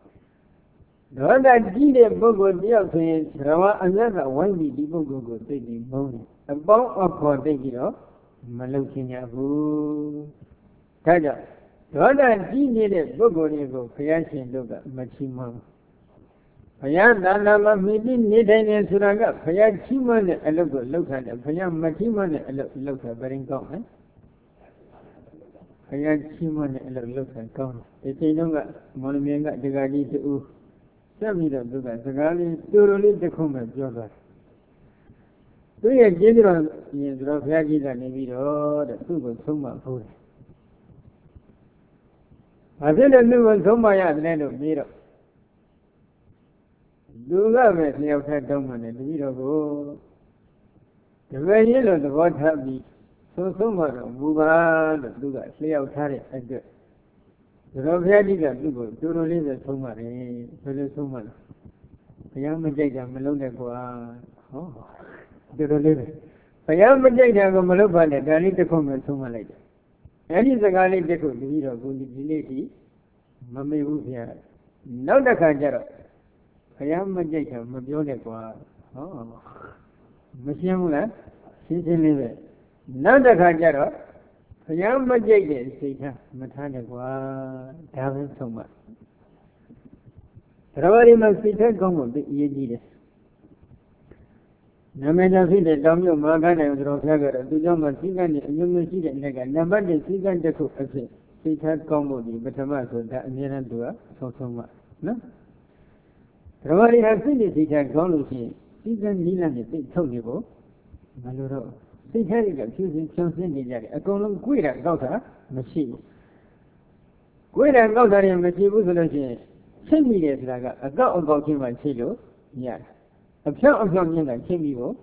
Donda did a book with the other Rama, another one did the book go taking mountain. A bomb of for taking off, Malokinia boo. Taja, Donda did a book on you go, Payashin Loga, Machimum. Payan Dana meeting Nidan and Suraga, Payan Chiman, a local local, Payan Machiman, a local, very common. I had Simon and a look and come. They say, no, Monumanga, the Gadi to Send me the Buddha, the Gadi, thoroughly the common joker. Do you general in Drofagi and Nevido, the two was so much food? I said a new one so my land of Miro. Do love it, the outside domain and the Miro go. The very yellow, the what have me. So, so much of Buga, do that, lay out Harry and good. The Rovadi that you go, do not leave the so much, very so much. The young Majaka Malone go oh, do not leave it. The young Majaka go Maloba, the Gani to come and so much later. And is a Gani to go to the Vito, go to the lady, Mammy Wufia. Now the Kajara. The young Majaka, Mabione go oh, Monsieur Mula, since you leave it. Now the Kajara, a young Majay, Sita, Matana, Davin so much. Ravari must be taken on the Yedis. Namena see the Domino Magana and Rosaga, the Jama Sigan, you may see the Naga, number the Sigan de Cook, Sita Combo, but a mass of that near and do so so much. No? Ravari has seen the Sita Golusi, Sigan Nilan, the big Tony, Maluro. They had it accusing something in there. A column queer got her, machine. Queer got her in machine was a ten years like a got about him and Chilo. Yes. A pure of young men like Chimio.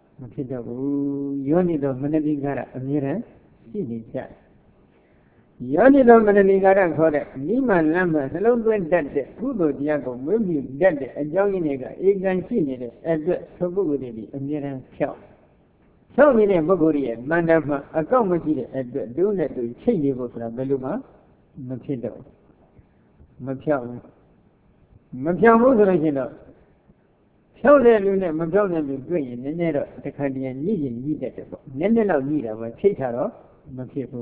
You need a Managara, a mirror, see it that. You need a Managara for it. Niman Lambert alone went dead. Kudo Diago, will be dead, a young nigger, egg seen it, as the Sobugudi, a mirror pure. So many Bogori, Mandama, a comedy at the donut to change for Beluma, Mapido. Mapiao. Mapiao was original. So then you never don't be green in the nether, the Canadian needing needed. Nenela neither was Chitaro, Mapio.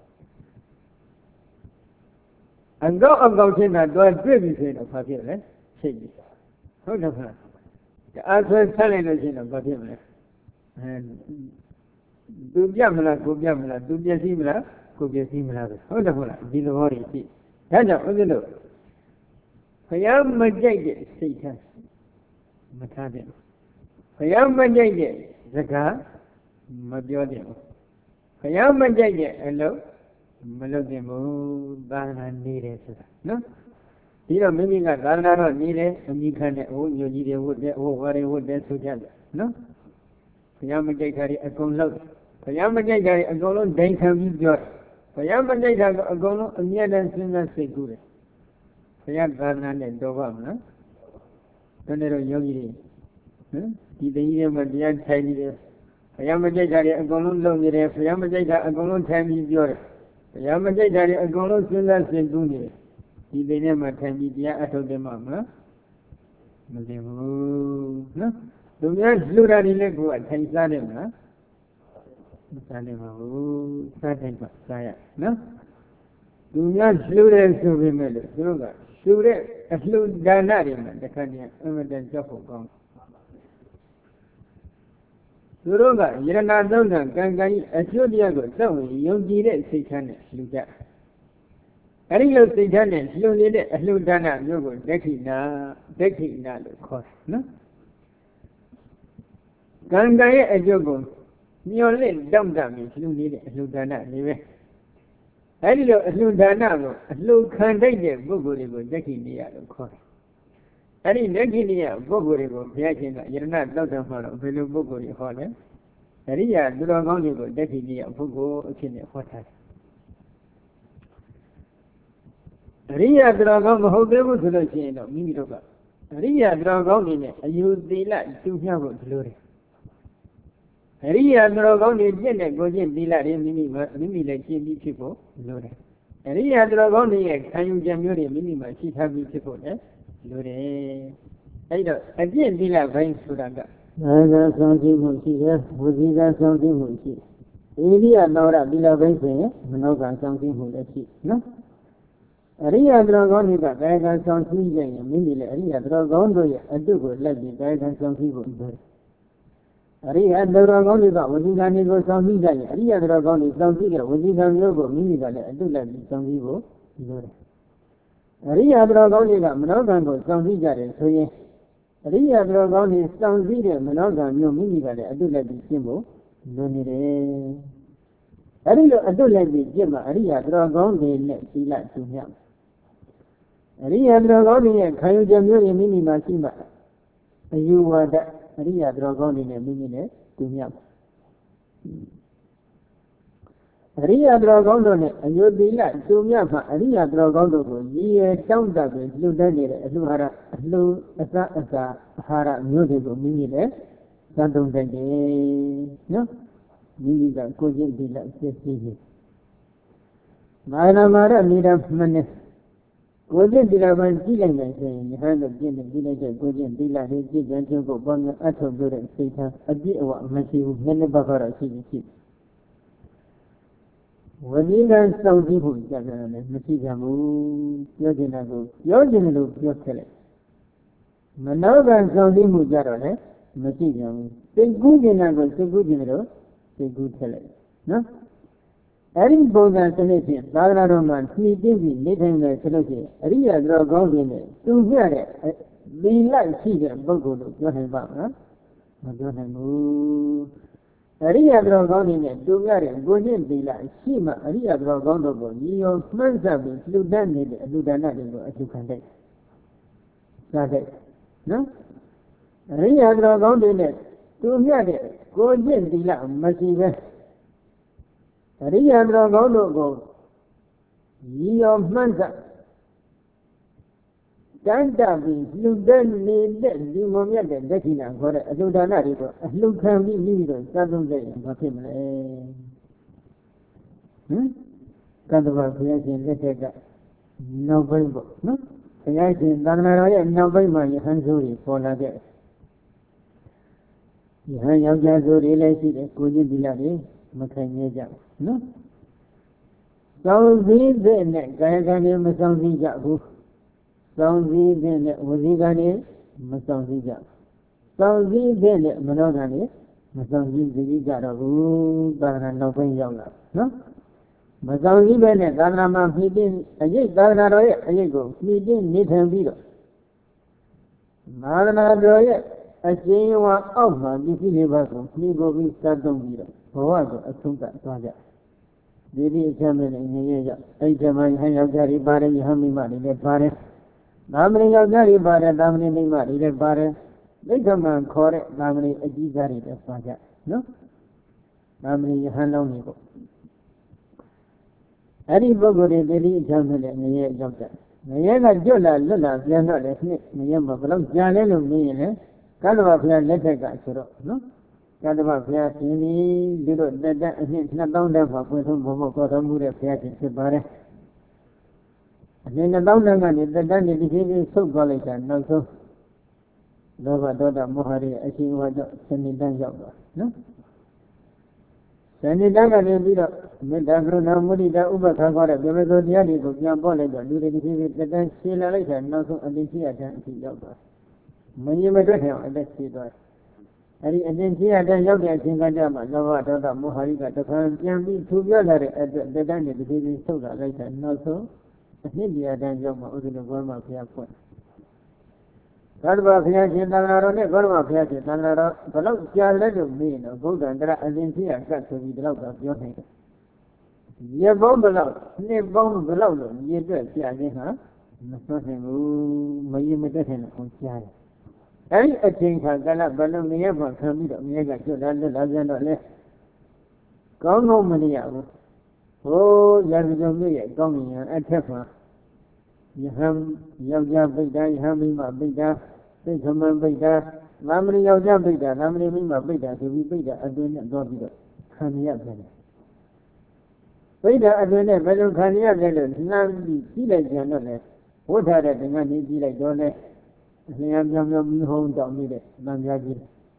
And go about him and do a baby of Papilla, say, hold of her. The answer is telling us in about him. And do Yamla, go Yamla, do Yasimla, go Yasimla. Hold on, be the worry. Tana, on the note. I am Majay, Satan. Matadian. I am Majay, Zaka, Mabiodium. I am Majay, hello, Melodium, Bana needed. No? You know, maybe not Gana needed, and you can own your needed wood there, or what it would then together. No? Yamajay a golo. Yamajay a golo, they can be good. Yamajay a golo, and yet and soon as they do it. Yamgan and Dovana. Don't know Yogi. Did they hear my dear tiny? Yamajay a golo, long there, Yamajay a golo, time is yours. Yamajay a golo, soon as they do it. Did they never tell me the atto de mamma? No? The man flew out in the go at Tanzania. စားနေမှာဘူးစားတိုင်းမှာစားရနော်သူများလှူတယ်ဆိုပေမဲ့လို့သူတို့ကလှူတဲ့အလှူဒါနတွေမှာတစ်ခါတည်းအမှန်တန်ကြောက်ဖို့ကောင်းသူတို့ကယရနာသုံးဌာကံကံကြီးအကျိုးတရားကိုစောင့်ဝင်ယုံကြည်တဲ့စိတ်ထားနဲ့လှူကြအဲဒီလိုစိတ်ထားနဲ့လှူနေတဲ့အလှူဒါနမျိုးကိုဒက္ခိဏဒက္ခိဏလို့ခေါ်တယ်နော်ကံကံရဲ့အကျိုးကိုမျောလင့်တောင့်တပြီးလှူနေတဲ့အလှူဒါနတွေပဲအဲဒီလိုအလှူဒါနကိုအလှူခံတတ်တဲ့ပုဂ္ဂိုလ်တွေကိုဒက္ခိဏလို့ခေါ်တယ်အဲဒီဒက္ခိဏပုဂ္ဂိုလ်တွေကိုဘုရားရှင်ကယရဏတောက်တော်မှာတော့ဘယ်လိုပုဂ္ဂိုလ်တွေဟောလဲအရိယာသူတော်ကောင်းတွေကိုဒက္ခိဏပုဂ္ဂိုလ်အဖြစ်နဲ့ဟောထားတယ်အရိယာသူတော်ကောင်းမဟုတ်သေးဘူးဆိုလို့ရှိရင်တော့မိမိတို့ကအရိယာသူတော်ကောင်းတွေနဲ့အယူသီလတူမျှဖို့ဒီလိုတယ်အရိယာသူတော်ကောင်းတွေပြည့်တဲ့ကိုချင်းသီလတွေမိမိမိမိလည်းရှင်းပြီးဖြစ်ဖို့လိုတယ်အရိယာသူတော်ကောင်းတွေရဲ့ခံယူချက်မျိုးတွေမိမိမှာရှိထားပြီးဖြစ်ဖို့လည်းလိုတယ်အဲ့တော့အပြည့်သီလဘိုင်းဆိုတာကနာဂဆောင်ကြည့်မှုရှိတယ်ဝစီကဆောင်ကြည့်မှုရှိဣရိယာနောရသီလဘိန်းဆိုရင်မနောကဆောင်ကြည့်မှုလည်းရှိနော်အရိယာသူတော်ကောင်းတွေကကာယကံဆောင်ကြည့်ရင်မိမိလည်းအရိယာသူတော်ကောင်းတို့ရဲ့အတုကိုလိုက်ပြီးကာယကံဆောင်ကြည့်ဖို့လိုတယ်အရိယာသူတော်ကောင်းတွေကဝစီကံတွေကိုဆောင်ကြည့်ကြရင်အရိယာသူတော်ကောင်းတွေဆောင်ကြည့်ကြဝစီကံမျိုးကိုမိမိကလည်းအတုလိုက်ပြီးဆောင်ကြည့်ဖို့လိုတယ်အရိယာသူတော်ကောင်းတွေကမနောကံကိုဆောင်ကြည့်ကြတယ်ဆိုရင်အရိယာသူတော်ကောင်းတွေစောင့်ကြည့်တဲ့မနောကံမျိုးမိမိကလည်းအတုလိုက်ပြီးရှင်းဖို့လိုနေတယ်။အဲဒီလိုအတုလိုက်ပြီးရှင်းမှအရိယာသူတော်ကောင်းတွေနဲ့သီလတူမြတ်။အရိယာသူတော်ကောင်းတွေရဲ့ခံယူချက်မျိုးတွေမိမိမှာရှိမှအယူဝါဒအရိယာသူတော်ကောင်းတွေနဲ့မိမိနဲ့တူမြတ်။အရိယာသူတော်ကောင်းတို့နဲ့အယုသီလတူမြတ်မှအရိယာသူတော်ကောင်းတို့ကိုရည်ရွယ်တောင်းတပြီးလှူဒန်းနေတဲ့အလှူဟာရအလှူအစအစာအာဟာရမျိုးတွေကိုမိမိလည်းသတ်တုံးတဲ့နော်မိမိကကိုကျင့်သီလစစ်စစ်ကြီးမာနမာရမိရမနဲ့ကိုကျင့်သီလပိုင်းကြည့်လိုက်နိုင်ဆိုရင်ယဟန်တို့ကျင့်တဲ့ဒီလိုက်တဲ့ကိုကျင့်သီလတွေကြည်ကြံကျုပ်ကိုပေါင်းများအထောက်ပြုတဲ့စိတ်ထားအပြည့်အဝမရှိဘူးနည်းနည်းပါးပါးတော့ရှိရှိဝိညာဉ်စောင့်ကြည့်ဖို့ကြံတယ်လည်းမရှိကြဘူးပြောချင်တာကိုပြောချင်တယ်လို့ပြောခဲ့လိုက်မနောကံစောင့်ကြည့်မှုကြတော့လည်းမရှိကြဘူးစိတ်ကူးကျင်တာကိုစိတ်ကူးကျင်တယ်လို့စိတ်ကူးထက်လိုက်နော်အဲ့ဒီပုံစံစနစ်ဖြင့်သာသနာတော်မှာဖြည့်တင်းပြီးနေထိုင်တယ်ဆိုလို့ရှိရင်အရိယာတော်ကောင်းတွေနဲ့တူပြတဲ့သီလရှိတဲ့ပုဂ္ဂိုလ်လို့ပြောနိုင်ပါ့မလားမပြောနိုင်ဘူးအရိယာတော်ကောင်းတွေနဲ့တူပြတဲ့ကိုကျင့်သီလရှိမှအရိယာတော်ကောင်းတို့ကိုညီရောမှန်းဆပြီးလှူဒန်းနေတဲ့အလှူဒါနတွေကိုအလှူခံတဲ့စားတဲ့နော်အရိယာတော်ကောင်းတွေနဲ့တူပြတဲ့ကိုကျင့်သီလမရှိပဲအရိယာတော်ကောင်းတို့ကိုညီရောမှန်းဆတန်တပြီးလှူဒန်းနေတဲ့ဒီမမြတ်တဲ့ဒက္ခိဏခေါ်တဲ့အလှူဒါနတွေကိုအလှူခံပြီးမိမိတို့စသုံးတဲ့ရင်ဘာဖြစ်မလဲဟမ်ကတ္တဗဘုရားရှင်လက်ထက်ကနောက်ပိုင်းပေါ့နော်ဘုရားရှင်သာသနာတော်ရဲ့နောက်ပိုင်းမှာယဟန်ဆိုးတွေပေါ်လာခဲ့ယဟန်ယောက်ျားဆိုးတွေလည်းရှိတယ်ကိုကြီးသီလတွေမခံရကြဘူးနော်စောင့်စည်းတဲ့နဲ့ကာယကံတွေမဆောင်စည်းကြဘူးစောင့်စည်းတဲ့နဲ့ဝစီကံတွေမဆောင်စည်းကြစောင့်စည်းတဲ့နဲ့မနောကံတွေမဆောင်စည်းကြတော့ဘူးသာသနာနောက်ပိုင်းရောက်လာနော်မဆောင်စည်းပဲနဲ့သာသနာမှာဖြည့်တင်းအရေးသာသနာတော်ရဲ့အရေးကိုဖြည့်တင်းနေထိုင်ပြီးတော့သာသနာတော်ရဲ့အရှင်ဝါအောက်မှာပစ္စည်းတွေပါကိုဖြည့်ဖို့ပြီးစသုံးပြီးတော့ဘဝကိုအဆုံးသတ်သွားကြဒီဒီအချမ်းမဲ့ငြိမ်ရရောက်အဲ့ဒီမှာဟန်ယောက်ျားတွေပါတယ်ယဟန်မိမတွေလည်းပါတယ်သာမဏေယောက်ျားတွေပါတယ်သာမဏေမိန်းမတွေလည်းပါတယ်ဒိဋ္ဌမံခေါ်တဲ့သာမဏေအကြီးသားတွေလည်းပါကြနော်သာမဏေယဟန်လောင်းတွေပေါ့အဲ့ဒီပုဂ္ဂိုလ်တွေတိတိအချမ်းမဲ့ငရဲရောက်ကြငရဲကကြွလာလွတ်လာပြန်တော့လေနှစ်ငရဲမှာဘယ်လောက်ကြာလဲလို့မေးရင်လည်းကတ္တဗဘုရားလက်ထက်ကဆိုတော့နော်ကတ္တဗဘုရားရှင်ဒီဒီလိုတက်တဲ့အနှစ်နှစ်သောင်းတည်းမှာပွင့်ဆုံးဘုံဘကောတော်မူတဲ့ဘုရားရှင်ဖြစ်ပါတယ်အရင်နှစ်သောင်းတည်းကနေတက်တဲ့ဒီဖြည်းဖြည်းဆုတ်သွားလိုက်တာနောက်ဆုံးလောဘဒေါသမောဟတွေအရှိန်အဝါကြောင့်စနေတန်းရောက်သွားနော်စ Sani daga ne biro, meda gruna mudida uba kagora, bebe do dia di ko yang boleh do, duri di sini tekan sila lagi kan, langsung agensi ada di jawab. Meni meda yang ada di jawab. Hari agensi ada jawab yang singkat jama, jawab ada tak muhari kat tekan yang bi tujuh dari ada dedan di sini sudah lagi kan, langsung ini dia ada jawab udah gorma siap pun. Kalau kita cinta orang ni, kalau kita cinta orang, kalau jalan tu mungkin, bukan antara agensi akan sulit dalam kerja ni. Dia bom belau, ni bom belau tu, dia tu siapa ha? Macam tu, macam macam tu pun siapa. Tapi agen kalau belau ni apa kami tu, ni kan jualan tu lajan tu le. Kau mau mana ya? Oh, jadi tu ni, kau ni ada apa? Yang yang yang beda, yang lima beda. Thế cho mình bây giờ làm gì giao ra bây giờ làm gì mình mà bây giờ thì bây giờ anh tôi nhận rồi bây giờ khăn nhẹ vậy này bây giờ anh tôi này bây giờ khăn nhẹ vậy rồi làm gì chỉ lại cho nó này hỗ trợ để từng ngày chỉ lại cho này làm làm làm như hôm trọng như thế làm ra gì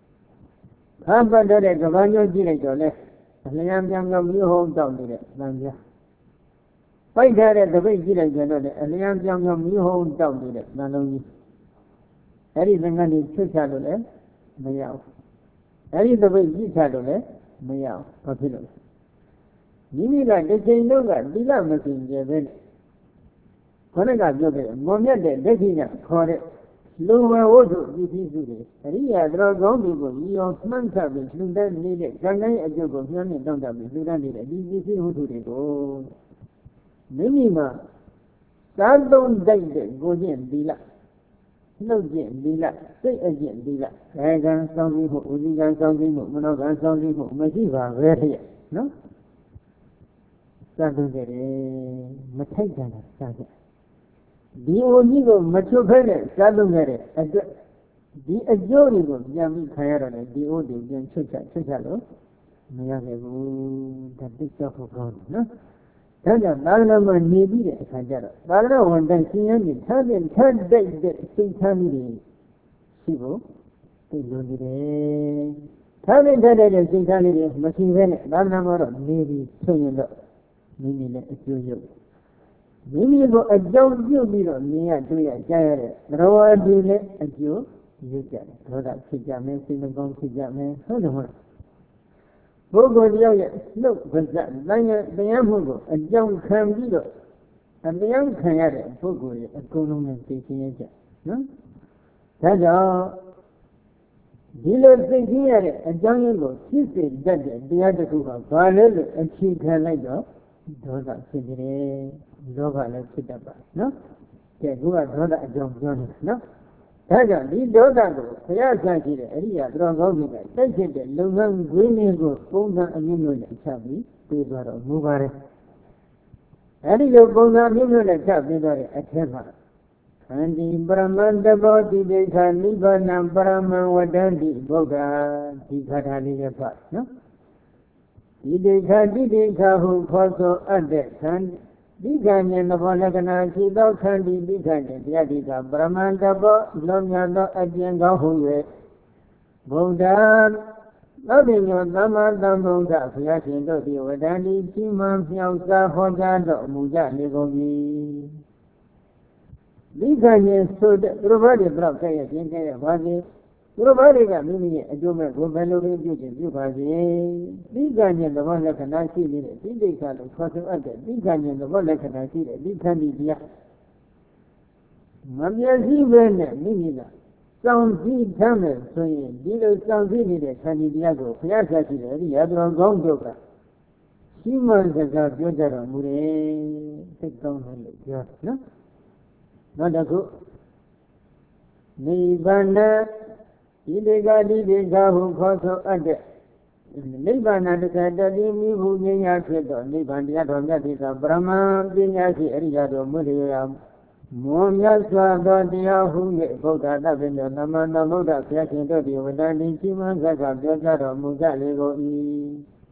khám phá để các bạn nhớ chỉ lại cho này làm làm làm như hôm trọng như thế làm ra bây giờ để các bạn chỉ lại cho nó này làm làm làm như hôm trọng như thế làm làm gì Hari dengan ni susah tu le, mayau. Hari tu boleh susah tu le, mayau. Apa tu? Ini lah desain tu kan, bila mesin je ben. Korang kan juga, moment de desainnya, korang. Luar wujud di situ le. Hari ya, kalau kau tu iyo semasa ben, sudah ni le, jangan aja kau jangan ni tahu tak ben, sudah ni le, di situ wujud itu. Ini mah, satu day de, kau jen bila. Lâu diện đi lại, tích ở diện đi lại, cái gan sau đi hộ, đi gan sau đi hộ, mà nó gan sau đi hộ, mà chỉ vào về thì nó, sao tôi để mà thấy rằng là sao vậy? Đi ô như vậy mà chưa thấy này, sao tôi để ở chỗ, đi ở chỗ này cũng nhà mình khai ra này, đi ô thì dân xuất chạy xuất chạy đó, mà nhà cái cũng thật tích cho phụ con, nó. Thế là bao nhiêu mà nhiều bị đấy khai ra rồi, bao nhiêu hoàn cảnh sinh hoạt thì thay đổi thay đổi để sinh tham đi, xí bộ, cái luôn đi đấy, thay đổi thay đổi để sinh tham đi, mà sinh về này bao nhiêu mà rồi nhiều bị thôi như vậy, mình này chưa nhiều, mình có ở đâu chưa bị rồi, mình ở chỗ này chơi rồi, rồi ở chỗ này ở chỗ nhiều chơi, rồi đã sinh ra mình sinh ra con sinh ra mình hết rồi. Bố cô đi đâu vậy? Lúc phần dặn, đang đang mua cô, anh trong khám đi rồi, anh đang khám ra đấy, bố cô đi, cô nông dân tự nhiên chứ, nó, thế đó, đi lên tự nhiên ra đấy, anh trong những cô, chỉ biết đặt đấy, đi ra được cô, vào lên rồi, anh chỉ khám lại đó, đó là cái gì đấy, đó là cái gì đó, nó, cái cô là đó là trong trong nó. Thế là đi đó là cô, phải ra sao chứ đấy, đi ra đó có gì đấy, cái gì đấy, lúc nào quên đi cô, cũng là anh như này sao đi, đi vào đó mua vào đấy, đi lúc cũng là như này sao đi vào đấy, thế mà, anh đi Brahman đã bảo đi để khai đi vào nam Brahman và đang đi bảo cả đi khai thà đi cái pháp, nó, đi để khai đi để khai hùng khó số ăn để khai đi khai nhận nó bảo là cái nào chỉ đâu khai đi đi khai nhận thì đi khai Brahman đã bảo lòng nhà nó ở trên cao hùng về Buddha nó đi nhờ tam ma tam Buddha phải là chuyện đó thì ở đây đi chỉ mang theo sa hoa gia đó mua gia đi có gì đi khai nhận số đó rồi phải đi bảo cái gì chuyện cái gì gì rồi phải đi cái mình như ở chỗ mình có phải lo cái chuyện gì phải gì đi khai nhận nó bảo là cái nào chỉ đi đi đi khai nó khó xử ở đây đi khai nhận nó bảo là cái nào chỉ đi đi khai đi đi mà bây giờ về này mình như là Sang phi tham này, rồi đi đâu sang phi này để khai đi đi đâu, phải ra sao chứ đấy, đi ở đâu cũng được cả. Chỉ mà cái cái chuyện đó là mua đấy, cái công hơn được, nó, nó đã có. Nibbana, đi đi cái đi đi cái hùng khó số ăn đấy. Nibbana là cái đó đi mi hùng như nhà thế đó, Nibbana là nhà thế đó, Brahma đi nhà thế ấy ra đó mới được. Môn nhớ xóa đó đi học hùng nghệ phổ thà đã bên đó nam an nam Buddha sẽ khiến cho điều vấn đề đi chỉ mang cái cảm giác ra đó muốn ra lấy go y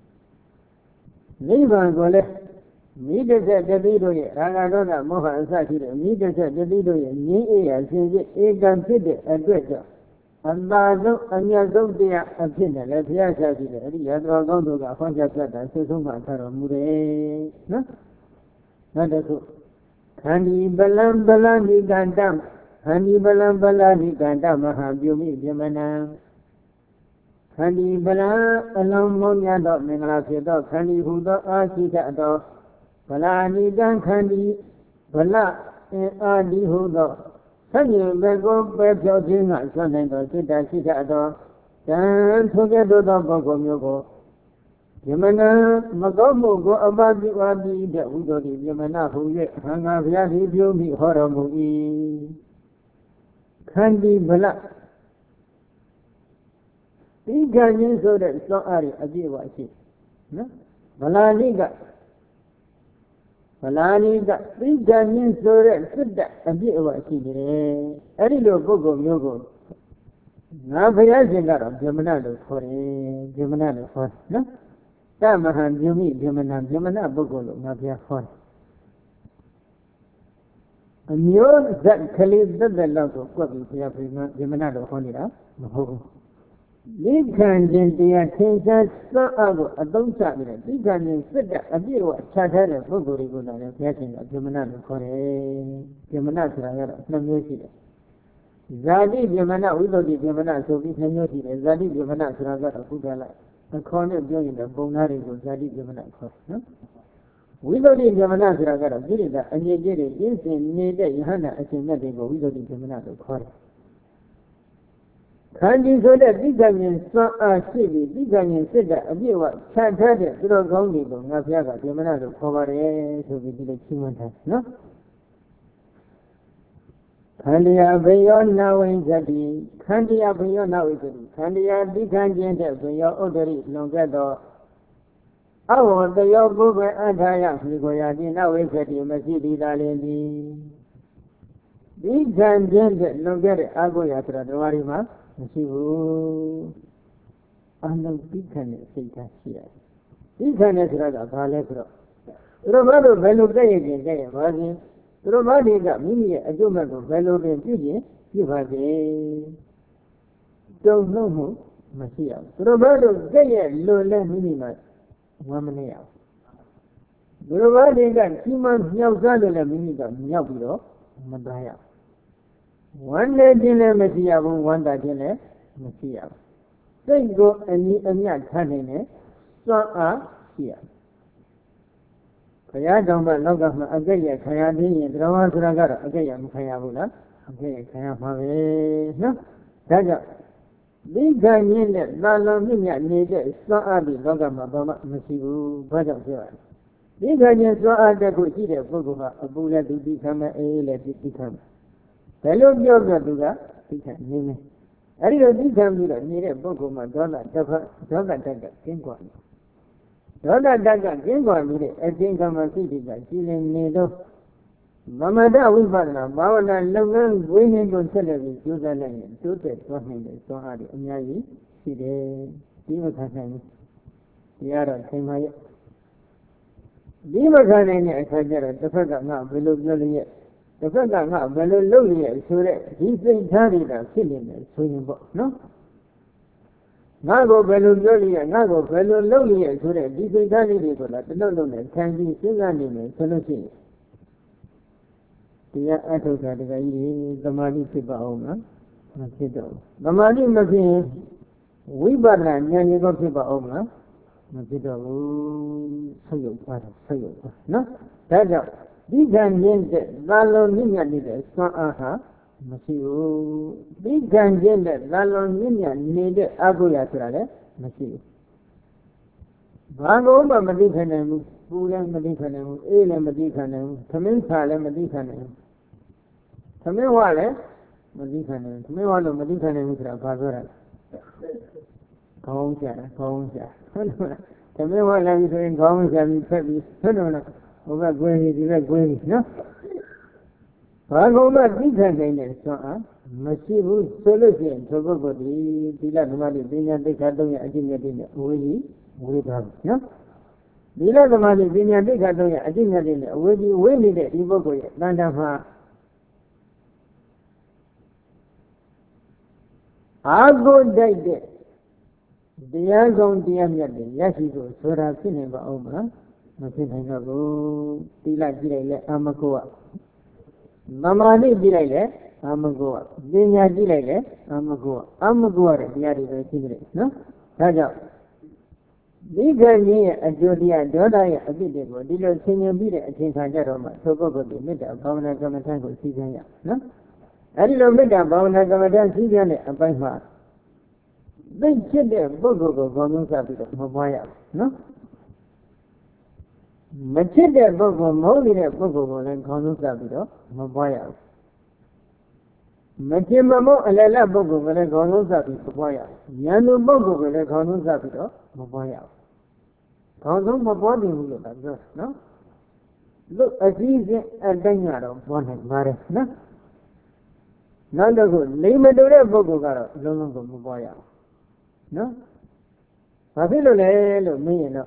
lý bàn của lẽ mỹ đức sẽ để đi đôi ra ra đó là mỗi phần sai chỉ để mỹ đức sẽ để đi đôi những ý ở trên cái ý cảm xúc để ở đây cho အသာဆုံးအမြတ်ဆုံးတရားအဖြစ်နဲ့လည်းဘုရားရှာကြည့်တယ်အဲ့ဒီရသောကောင်းတို့ကဟောကြားပြတာဆွဆုံးမှထားတော်မူတယ်နော်နောက်တစ်ခုခန္ဒီပလံပလနိကန္တခန္ဒီပလံပလနိကန္တမဟာပြုမိပြမနံခန္ဒီပလံအလုံးမုံမြတ်သောမင်္ဂလာဖြစ်သောခန္ဒီဟူသောအာရှိတသောဗလာနိကံခန္ဒီဗလအင်အာဒီဟူသောဆန့်ကျင်ဘက်ကိုပယ်ဖြောခြင်းကဆွနိုင်သောစိတ္တရှိတသောတန်ထိုကဲ့သို့သောပုဂ္ဂိုလ်မျိုးကိုယမနာမကောင်းမှုကိုအပပိဝါပိတဲ့ဝိသုဒ္ဓိယမနာဟူ၍ဟံဃာဘုရားသည်ပြုမိဟောတော်မူ၏ခန္ဒီဗလဒီကံခြင်းဆိုတဲ့စွမ်းအားရအပြည့်အဝရှိနော်ဗလာလိကဗလာလိကဒီကံခြင်းဆိုတဲ့စိတ္တအပြည့်အဝရှိတယ်အဲ့ဒီလိုပုဂ္ဂိုလ်မျိုးကိုငါဘုရားရှင်ကတော့ဗြဟ္မဏလို့ခေါ်တယ်ဗြဟ္မဏလို့ခေါ်နော်တမဟံပြုမိဗြဟ္မဏဗြဟ္မဏပုဂ္ဂိုလ်လို့ငါဘုရားခေါ်တယ်အမျိုးဇက်ကလေးသက်သက်လောက်ကိုကွက်ပြီးဘုရားဗြဟ္မဏလို့ခေါ်နေတာမဟုတ်ဘူးဒီခံခြင်းတရားသင်္ချာစွမ်းအားကိုအသုံးချပြီးတဲ့ဒီခံခြင်းစစ်တဲ့အပြည့်အဝချထားတဲ့ပုဂ္ဂိုလ်တွေကိုလည်းဘုရားရှင်ကဗြဟ္မဏလို့ခေါ်တယ်ဗြဟ္မဏဆိုတာကတော့နှစ်မျိုးရှိတယ်ဇာတိဗြဟ္မဏဝိသုဒ္ဓိဗြဟ္မဏဆိုပြီးနှစ်မျိုးရှိတယ်ဇာတိဗြဟ္မဏဆိုတာကတော့ခုကလိုက်အခေါ်နဲ့ပြောရင်တော့ပုံသားတွေကိုဇာတိဗြဟ္မဏခေါ်တယ်နော်ဝိသုဒ္ဓိဗြဟ္မဏဆိုတာကတော့ပြိဋ္ဌာအငြိကြီးတွေပြင်းစင်နေတဲ့ယဟန္တာအရှင်မြတ်တွေကိုဝိသုဒ္ဓိဗြဟ္မဏလို့ခေါ်တယ်ခန္ဒီဆိုတဲ့တိက္ခဉ္စွမ်းအားရှိပြီးတိက္ခဉ္စစ်တဲ့အပြည့်အဝခြံထားတဲ့သူတော်ကောင်းတွေကိုငါဘုရားကဗြဟ္မဏလို့ခေါ်ပါတယ်ဆိုပြီးဒီလိုချီးမွမ်းထားနော်ခန္ဒီယဘေယောနာဝိဇ္ဇတိခန္ဒီယဘေယောနာဝိဇ္ဇတိခန္ဒီယတိက္ခဉ္တဲ့ဘေယောဥဒ္ဒရိလွန်ကဲ့သောအဝတယောပုဗ္ဗေအထာယမိကိုယာတိနာဝိဇ္ဇတိမရှိတိသာလေသည်တိက္ခဉ္တဲ့လွန်ကဲ့တဲ့အကုရာဆိုတာဓမ္မရီမှာမရှိဘူးအလုံးတိခဏနဲ့စိတ်ထားရှိရတယ်တိခဏနဲ့ဆိုတာကဘာလဲဆိုတော့သူတို့ဘာလို့ဘယ်လိုကြည့်ရင်ကြည့်ရင်ဘာရှင်သူတို့ဘာတွေကမိမိရဲ့အကျိုးမဲ့ကိုဘယ်လိုပင်ပြုရင်ပြုပါစေတုံ့နှုတ်မှုမရှိအောင်သူတို့ဘာတို့ကြည့်ရဲ့လွန်လဲမိမိမှာဝမ်းမနေအောင်သူတို့ဘာတွေကကြီးမမြောက်စားလို့လည်းမိမိကမြောက်ပြီးတော့မသားရဝမ်းလည်းခြင်းလည်းမရှိရဘူးဝမ်းသာခြင်းလည်းမရှိရဘူးစိတ်ကိုအနည်းအမြတ်ထားနိုင်တဲ့စွမ်းအားရှိရဘုရားတောင်ဘလောကမှာအကြိတ်ရခံရသေးရင်တရားဝါဆိုတာကတော့အကြိတ်ရမခံရဘူးလားအကြိတ်ရခံရမှာပဲနော်ဒါကြောင့်ဒီကံရင်းနဲ့သာလွန်မြင့်မြတ်နေတဲ့စွမ်းအားဒီလောကမှာဘာမှမရှိဘူးဘာကြောင့်ပြောရလဲဒီကံရင်းစွမ်းအားတစ်ခုရှိတဲ့ပုဂ္ဂိုလ်ကအပူလည်းသူသိခံမယ်အေးလည်းသူသိခံမယ်ဘယ်လိုပြောပြသူကသိခံနေနေအဲ့ဒီလိုသိခံပြီးတော့နေတဲ့ပုဂ္ဂိုလ်မှာဒေါသတစ်ဖက်ဒေါသတက်ကကျင်းကွာတယ်ဒေါသတက်ကကျင်းကွာပြီးတဲ့အချင်းကမှစိတ်တွေကရှိနေနေတော့မမတဝိပဿနာဘာဝနာလုပ်ငန်းဝိနည်းကိုဆက်လက်ပြီးကျိုးစားနိုင်ရင်တိုးတက်သွားနိုင်တဲ့စွမ်းအားတွေအများကြီးရှိတယ်ဒီမခံနိုင်ဘူးဒီကတော့ချိန်ပါရဲ့ဒီမခံနိုင်တဲ့အခါကျတော့တစ်ဖက်ကငါဘယ်လိုပြောလဲရဲ့တစ်ဖက်ကငါဘယ်လိုလုပ်ရဆိုတဲ့ဒီစိတ်ထားတွေတာဖြစ်နေတယ်ဆိုရင်ပေါ့နော်ငါကိုဘယ်လိုပြောရငါကိုဘယ်လိုလုပ်ရဆိုတဲ့ဒီစိတ်ထားလေးတွေကိုလည်းတစ်လုံးလုံးနဲ့ခံပြီးစဉ်းစားနေမယ်ဆိုလို့ရှိရင်တရားအထုတ်တာတကယ်ကြီးသမာဓိဖြစ်ပါအောင်လားမဖြစ်တော့ဘူးသမာဓိမဖြစ်ရင်ဝိပဿနာဉာဏ်ကြီးကိုဖြစ်ပါအောင်လားမဖြစ်တော့ဘူးဆက်ရုပ်သွားတယ်ဆက်ရုပ်သွားနော်ဒါကြောင့်ဒီကံရင်းတဲ့သာလွန်မြင့်မြတ်နေတဲ့စွမ်းအားဟာမရှိဘူးဒီကံကျင့်တဲ့သာလွန်မြင့်မြတ်နေတဲ့အကုရာဆိုတာလည်းမရှိဘူးဘာကိုမှမသိခံနိုင်ဘူးပူလည်းမသိခံနိုင်ဘူးအေးလည်းမသိခံနိုင်ဘူးသမင်းခါလည်းမသိခံနိုင်ဘူးသမင်းဝလည်းမသိခံနိုင်ဘူးသမင်းဝလို့မသိခံနိုင်ဘူးဆိုတာဘာပြောတာလဲခေါင်းရှာခေါင်းရှာဟုတ်လားသမင်းဝလည်းပြီးဆိုရင်ခေါင်းရှာပြီးဖက်ပြီးဟုတ်တယ်လားဟိုကကွင်းကြီးဒီကကွင်းကြီးနော်ဘာကုန်မှသိခံနိုင်တဲ့စွမ်းအားမရှိဘူးဆိုလို့ရှိရင်သောပုဂ္ဂိုလ်ဒီသီလဓမ္မတိပညာသိက္ခာသုံးရအကျင့်မြတ်တွေနဲ့အဝေးကြီးဝေးသွားပြီနော်သီလဓမ္မတိပညာသိက္ခာသုံးရအကျင့်မြတ်တွေနဲ့အဝေးကြီးဝေးနေတဲ့ဒီပုဂ္ဂိုလ်ရဲ့တန်တမှာ Ago died the Azon Diamond, Yashigo, Sora Cinema Oma, nothing I know, Tila Gile, Amagoa. Mamani Gile, Amagoa. Dinya Gile, Amagoa. Amagoa, the Yari Tigre, no? Raja. Bigger me a Julia, Doda, a video, Dilo Senior Bida, a Tinkajaroma, Togo, the Meta, Bavana Gamatango, Season, no? I didn't make a Bavana Gamatan Season, a Bangma. They said the Bogo, Gomus of Mobile, no? Machida Bogo, Molly, Bogo, and Conus of Mobile. Machimamo, Alela Bogo, and Conus of Mobile. Yanu Bogo, and Conus of Mobile. Conus Mobile, no? Look, as easy as Daniel, one had married, no? None of good, Lima Bogo, Lono Mobile. No? Papillo, me, no.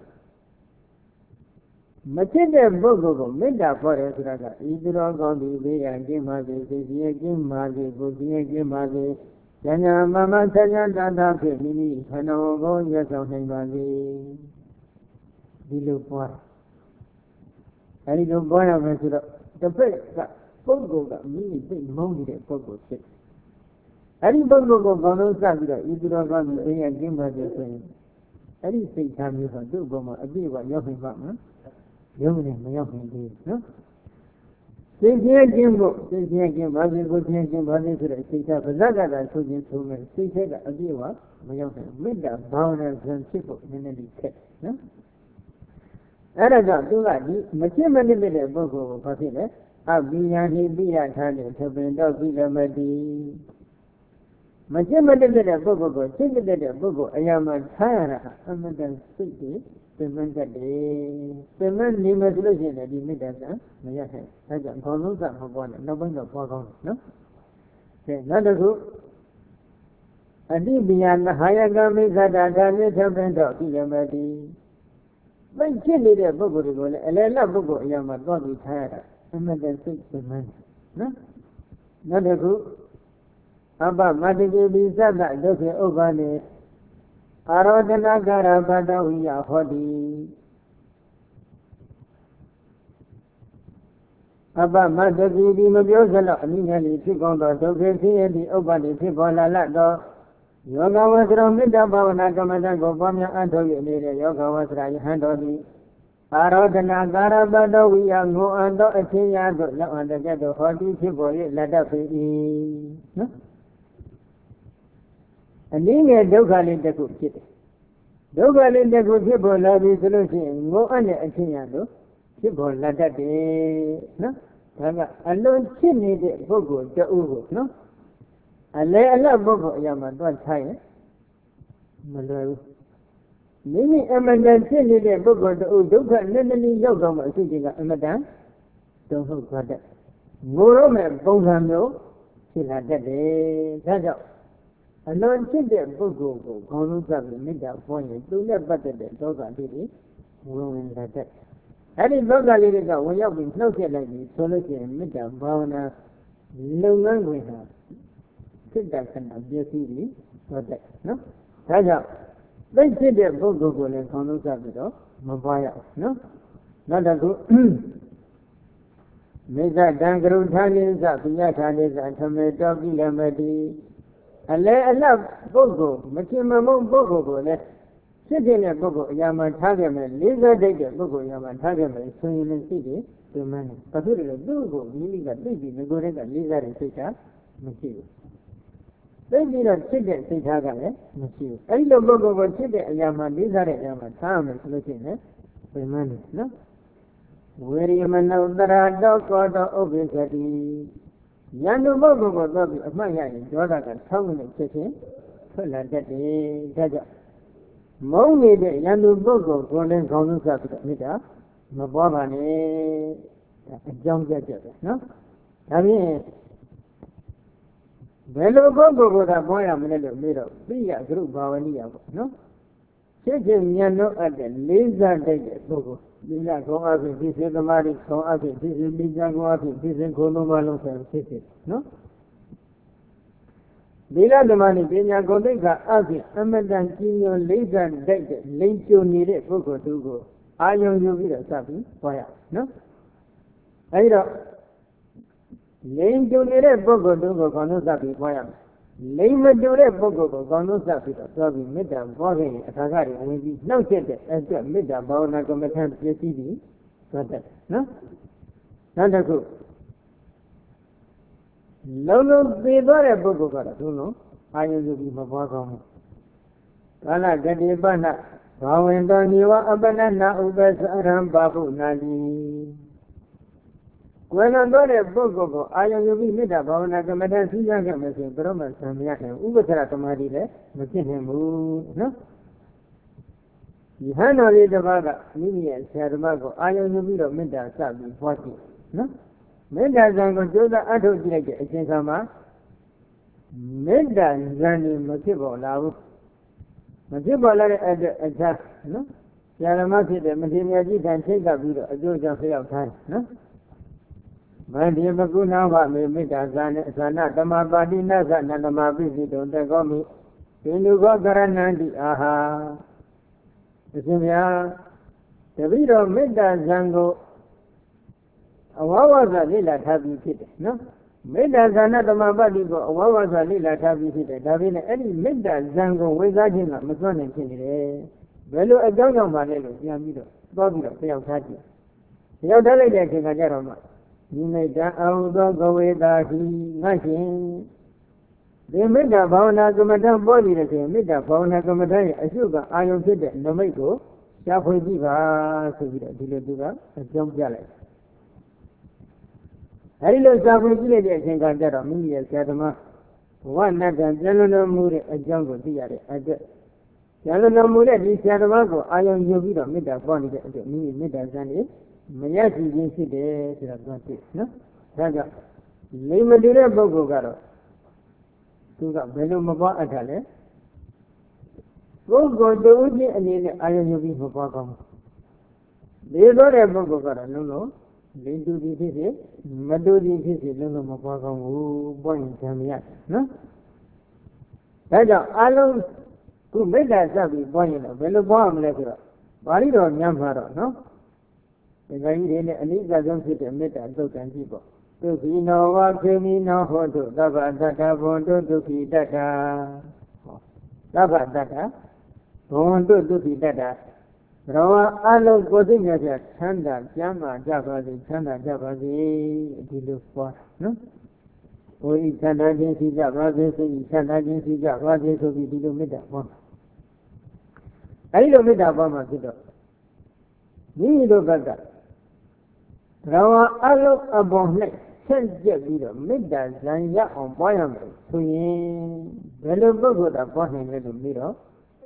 Matilda Bogo, made up for us, either on the way and game Magi, game Magi, Budia, game Magi, Jana, Mamma, Tanya, Dada, Mini, Hanogo, yes, on him, Magi. Below boy. I don't boy of the first Bogo got me big mounted Bogo six. I didn't go on Saturday, you do not run the way and game by the same. I didn't say time you can do, Goma, a bit what you're talking young and young, no? Say here, Jimbo, say here, Jim, I will go here, Jim, I will say that, but that I told you to me, say that a bit what, my young man, with that bounders and simple in any case, no? And I don't do that, Machimani with a Bogo, Pasile, I'll be and be at hand to bring up with a muddy. Majimadi did a Bogo, Chili did a Bogo, I am a Tara, I'm a city, the man that day, the man named as Lucian at the middle, Mayahan, I got Conus of one, no one of Bogon, no? Another group. I think beyond the higher garments that are done with a band of Yamadi. When Chili did a Bogo, a Lela Bogo, Yama, God with Tara, I'm a six man, no? Another group. Abba Madigi Bizada, Doki Ogani, Arodana Garabada, we are Hodi. Abba Madigi Mabiosa, Nini, Tigondo, Doki, and the Ogani, Tigola Lado. Yoga was Romida Bavanagamadan, Gobamia, Antonio, Yoga was right hand on the Arodana Garabada, we are no under a Tia, on the ghetto, Hodi, Tigo, let us eat. And being a Dogali the cook city. Dogali the good people love is losing, go on a Tiano, people like that, no? Alone chimney the Bogo, the Ugo, no? I lay a love Bogo Yaman, one time. Malo. Mimi Amadan chimney the Bogo, the Ugo, Nini Yoga, sitting at Amadan. Don't hold that. Morome, Bongano, she had that day, that's all. Alone sit there, Bogo, Conus of the middle point, do not butter the dog on it, woman like that. I didn't know that it got way up in close like this, solution, middle, Bavana, no man with her. Sit that kind of beauty, but that, no? That's all. Then sit there, Bogo, and Conus of the dog, Mabaya, no? Not a good. Mesa Dangru Tanis, Apiyatanis, and Tomato Gilamadi. And let a love Bogo, Machimamo Bogo, sitting at Bogo, Yaman Tagaman, Lisa Dega, Bogo, Yaman Tagaman, swinging in city, to man, particularly Bogo, Lisa, baby, the Gorilla, Lisa and Sita, Machiu. They did not sit at Sitagale, Machiu. I know Bogo was sitting at Yaman, Lisa and Yaman, Thomas looking at the man, no? Where you man know that I don't go to obesity. Yanu Bogo was my young daughter and tongue and kitchen, so like that day, Jaja. Moni the Yanu Bogo, Golden Conus of the Mida, Mababane, John Jaja, no? I mean, Bello Bogo was a boy of little middle, be a group Bavania, no? Chicken Yano at the Lisa Dega Bogo. Lisa go up and visit the Mari, go up and visit Lisa, go up and visit Colomalo and visit, no? ဒီလသမဏိပညာဂုဏ်သိက္ခာအပြင်အမတန်ကြီးညိုလေးစားတိုက်တဲ့လိမ်ကျုံနေတဲ့ပုဂ္ဂိုလ်သူကိုအာယုံယူပြီးတော့စပြီးဟောရနော်အဲဒီတော့လိမ်ကျုံနေတဲ့ပုဂ္ဂိုလ်သူကိုကောင်းဆုံးစပြီးဟောရမယ်လိမ်မတူတဲ့ပုဂ္ဂိုလ်ကိုကောင်းဆုံးစပြီးတော့သွားပြီးမေတ္တာဟောခဲ့ရင်အခါခတွေဝင်ပြီးနှောက်ချက်တဲ့အတွက်မေတ္တာဘာဝနာကမ္မထံပြည့်စည်ပြီးသွားတတ်နော်နောက်တစ်ခုလုံးလုံးသိသွားတဲ့ပုဂ္ဂိုလ်ကတော့သူလုံးအာယုယူပြီးမပွားကောင်းဘူးကာလဂတိပနဘာဝင်တော်နိဝအပနနာဥပ္ပစရံပါပုနာတိကွယ်လွန်သွားတဲ့ပုဂ္ဂိုလ်ကိုအာယုယူပြီးမေတ္တာဘာဝနာကမ္မထစီရခဲ့မယ်ဆိုရင်ဘယ်တော့မှဆံမရနိုင်ဥပ္ပစရသမာဓိလည်းမဖြစ်နိုင်ဘူးနော်ဒီဟန်တော်လေးတစ်ပါးကမိမိရဲ့ဆရာတော်ကိုအာယုယူပြီးတော့မေတ္တာစပြီးဟောကြည့်နော်မေတ္တာဇံကိုကျိုးစားအထုတ်ကြည့်လိုက်တဲ့အချိန်ခါမှာမေတ္တာဇံนี่မဖြစ်ပေါ်လာဘူးမဖြစ်ပေါ်လာတဲ့အတွက်အခြားနော်ဆရာတော်ဖြစ်တဲ့မထေရမြတ်ကြီးတန်ထိတ်ကပြီးတော့အကျိုးကြောင့်ဆက်ရောက်ထားတယ်နော်ဗန္ဒီမကုနာဝမေမေတ္တာဇံနဲ့အသနာတမပါတိနသနတမပိစိတုံတကောမိဒီလူကောကရဏန္တိအာဟာအရှင်ဗျာတပည့်တော်မေတ္တာဇံကိုအဝဝဇလိလာထားပြီးဖြစ်တယ်နော်မေတ္တာဇာနာတမပတ္တိကိုအဝဝဇလိလာထားပြီးဖြစ်တယ်ဒါပေမဲ့အဲ့ဒီမေတ္တာဇံကိုဝိသခြင်းကမစွန့်နိုင်ဖြစ်နေတယ်ဘယ်လိုအကြောင်းကြောင့်ပါလဲလို့ပြန်ပြီးတော့သွားပြီးတော့တယောက်ထားကြည့်တယောက်ထားလိုက်တဲ့အချိန်ကကြတော့မှဒီမေတ္တာအာဟုသောကဝေတာဟိငါရှင်ဒီမေတ္တာဘာဝနာကမ္မဋ္ဌာန်းပေါ်နေတယ်ဆိုရင်မေတ္တာဘာဝနာကမ္မဋ္ဌာန်းရဲ့အရှုကအာယုံဖြစ်တဲ့နမိတ်ကိုရှားဖွေကြည့်ပါဆိုပြီးတော့ဒီလိုသူကအကြောင်းပြလိုက်အဲဒီလိုရှားဖွေကြည့်လိုက်တဲ့အချိန်ကကြတော့မိမိရဲ့ဆရာသမားဘဝနတ်ကပြန်လွန်တော်မူတဲ့အကြောင်းကိုသိရတဲ့အတွက်ပြန်လွန်တော်မူတဲ့ဒီဆရာသမားကိုအာယုံယူပြီးတော့မေတ္တာပေါ်နေတဲ့အတွက်မိမိမေတ္တာဇံနဲ့မရရှိခြင်းဖြစ်တယ်ဆိုတာပြောသိနော်ဒါကြောင့်လိမ္မတူတဲ့ပုဂ္ဂိုလ်ကတော့သူကဘယ်လိုမပွားအပ်တာလဲပုဂ္ဂိုလ်တူချင်းအနေနဲ့အာရုံယူပြီးမပွားကောင်းဘူးဒီလိုတဲ့ပုဂ္ဂိုလ်ကတော့လုံးလုံးလိမ္တူသည်ဖြစ်ဖြစ်မတူသည်ဖြစ်ဖြစ်လုံးလုံးမပွားကောင်းဘူးပွားရင်ဇံမရနော်ဒါကြောင့်အလုံးခုမေတ္တာစပ်ပြီးပွားရင်တော့ဘယ်လိုပွားရမလဲဆိုတော့ပါဠိတော်ညံမှာတော့နော်ဒီကကြီးတွေနဲ့အနိစ္စဆုံးဖြစ်တဲ့မေတ္တာသုတ်တန်ကြည့်ပေါ့ဒုက္ခိနောဝခေမိနောဟောတုသဗ္ဗတတ္တဘွန်တုဒုက္ခိတတ္တသဗ္ဗတတ္တဘွန်တုဒုက္ခိတတ္တရောအလုံးကိုယ်သိမြတ်ပြချမ်းသာကျမ်းမာကြပါစေချမ်းသာကြပါစေဒီလိုပွားနော်ဘုရားချမ်းသာခြင်းရှိကြပါစေစိတ်ချမ်းသာခြင်းရှိကြပါစေဆိုပြီးဒီလိုမေတ္တာပွားအဲဒီလိုမေတ္တာပွားမှဖြစ်တော့မိမိတို့ဘက်ကရောအလုံးအပေါ်၌ဆက်ကျက်ပြီးတော့မေတ္တာဇံရအောင်ပွားရမယ်ဆိုရင်ဘယ်လိုပုဂ္ဂိုလ်သာပွားနိုင်လဲလို့ပြီးတော့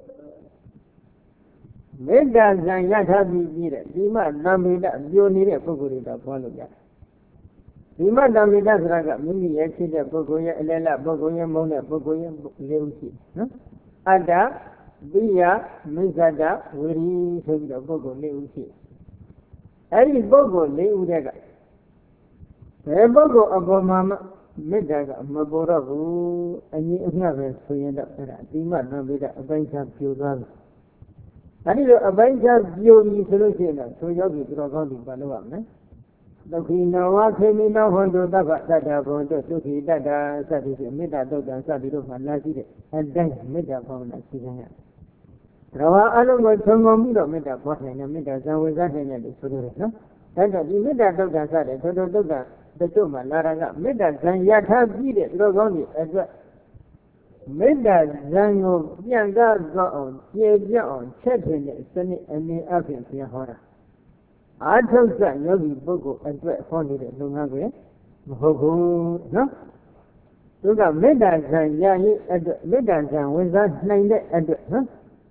မေတ္တာဇံရထားပြီးပြီးတဲ့ဒီမသံမေတ္တာပြိုနေတဲ့ပုဂ္ဂိုလ်တွေကပွားလို့ရတယ်ဒီမသံမေတ္တာဆိုတာကမိမိရဲ့ဖြစ်တဲ့ပုဂ္ဂိုလ်ရဲ့အလယ်လပုဂ္ဂိုလ်ရဲ့မုန်းတဲ့ပုဂ္ဂိုလ်ရဲ့လေးဦးရှိနော်အတ္တဝိယမိစ္ဆဒဝိရိဆိုပြီးတော့ပုဂ္ဂိုလ်လေးဦးရှိအဲ့ဒီပုဂ္ဂိုလ်လေးဦးတဲ့ကဘယ်ပုဂ္ဂိုလ်အပေါ်မှာမေတ္တာကမပေါ်တော့ဘူးအငြင်းအငှက်ပဲဆိုရင်တော့အဲ့ဒါဒီမသံမေတ္တာအပိုင်းခြားပြိုသွားတယ်အဲဒီလိုအပိုင်းခြားပြိုပြီဆိုလို့ရှိရင်တော့ဆိုရောက်ပြီတော်ကောင်းပြီဘာလို့ရမလဲဒုက္ခိနောဝခေမိနောဟောတုသဗ္ဗတတ္တဘုံတို့ဒုက္ခိတတ္တစသည်ဖြင့်မေတ္တာတုတ်တံစသည်တို့မှလာရှိတဲ့အတိုင်းမေတ္တာဘာဝနာရှိကြရရောအလုံးကိုသုံးကုန်ပြီးတော့မေတ္တာပွားနိုင်တယ်မေတ္တာဇံဝေစားနိုင်တယ်လို့ဆိုလို့ရတယ်နော်ဒါကြောင့်ဒီမေတ္တာတုတ်တံစတဲ့ထို့ထို့တုတ်တံတချို့မှလာတာကမေတ္တာဇံရထားပြီးတဲ့တော်ကောင်းပြီအတွက်မေတ္တာဇံကိုပြန်ကားသွားအောင်ကျေပြတ်အောင်ချက်ထင်တဲ့စနစ်အနေအချင်းပြန်ဟောတာအာထုတ်စယောဂီပုဂ္ဂိုလ်အတွက်ဟောနေတဲ့လုပ်ငန်းတွေမဟုတ်ဘူးနော်သူကမေတ္တာဇံရရင်အတွက်မေတ္တာဇံဝင်စားနိုင်တဲ့အတွက်နော်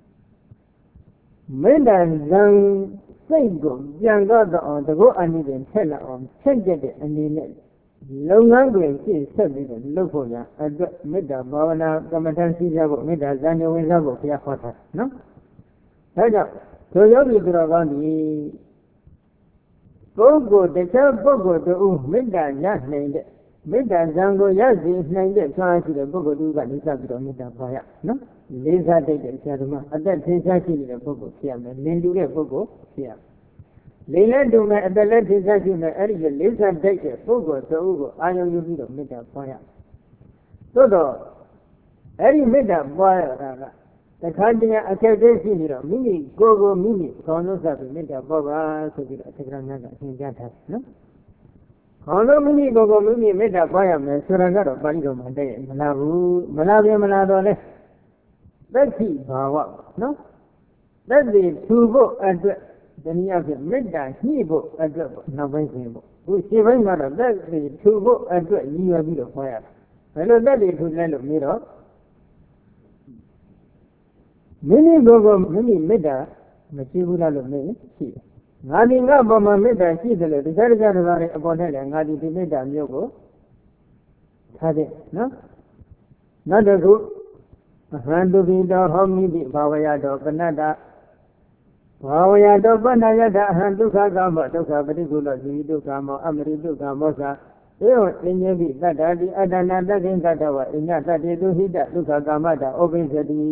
မေတ္တာဇံစိတ်ကိုပြန်ကားသွားအောင်တကောအနည်းတင်ထက်လာအောင်ချက်ကျက်တဲ့အနေနဲ့လုပ်ငန်းတွေရှင်းဆက်ပြီးတော့လုပ်ဖို့ရအတွက်မေတ္တာဘာဝနာကမ္မထရှိကြဖို့မေတ္တာဇာညဝင်စားဖို့ဘုရားဟောတာနော်ဒါကြောင့်တို့ယောဂီသူတော်ကောင်းဒီပုဂ္ဂိုလ်တခြားပုဂ္ဂိုလ်တို့မေတ္တာရနိုင်တဲ့မေတ္တာဇံကိုရစေနိုင်တဲ့ဆွမ်းအားရှိတဲ့ပုဂ္ဂိုလ်တူကနေစပြီးတော့မေတ္တာပွားရနော်လေးစားတတ်တဲ့ဆရာသမားအသက်ထင်ရှားရှိနေတဲ့ပုဂ္ဂိုလ်ဖြစ်ရမယ်လင်တူတဲ့ပုဂ္ဂိုလ်ဖြစ်ရလိမ့်လက်တူမဲ့အသက်လက်ထင်ရှားရှိမဲ့အဲ့ဒီလေးစားတတ်တဲ့ပုဂ္ဂိုလ်တို့ကိုအာရုံယူပြီးတော့မေတ္တာပွားရသို့တော့အဲ့ဒီမေတ္တာပွားရတာကတခါတည်းအခက်အခဲရှိနေတော့မိမိကိုယ်ကိုမိမိခေါင်းလုံးစပြီးမေတ္တာပွားပါဆိုပြီးတော့အထက်ကများကအရှင်ကြားထားတယ်နော်ခေါင်းလုံးမိမိကိုယ်ကိုမိမိမေတ္တာပွားရမယ်ဆိုတာကတော့ပါဠိတော်မှာတည်းမလားဘူးမလားပြန်မလားတော့လေသက်ရှိဘာဝနော်သက်စီထူဖို့အတွက်တနည်းအားဖြင့်မေတ္တာညှိဖို့အတွက်ပေါ့နောက်ပိုင်းရှင်ပေါ့ခုရှင်းပိုင်းမှာတော့သက်စီထူဖို့အတွက်ရည်ရွယ်ပြီးတော့ပွားရတာဘယ်လိုသက်စီထူလဲလို့ပြီးတော့မိမိကိုယ်ကိုမိမိမေတ္တာမရှိဘူးလားလို့မေးရှိတယ်ငါဒီငါပေါ်မှာမေတ္တာရှိတယ်လို့တခြားတခြားတွေအပေါ်နဲ့လည်းငါဒီဒီမေတ္တာမျိုးကိုထားတဲ့နော်နောက်တစ်ခုအဟံတုပိတောဟောမိတိဘာဝယတောပဏတ္တဘာဝယတောပဏ္ဏယတအဟံဒုက္ခကာမောဒုက္ခပရိကုလောဇီဒုက္ခမောအမရိဒုက္ခမောသာဧဝံအညေပိတတ္တာတိအတ္တနာတက္ခိတတ္တဝအညတတ္တိဒုဟိတဒုက္ခကာမတဩပိသတိ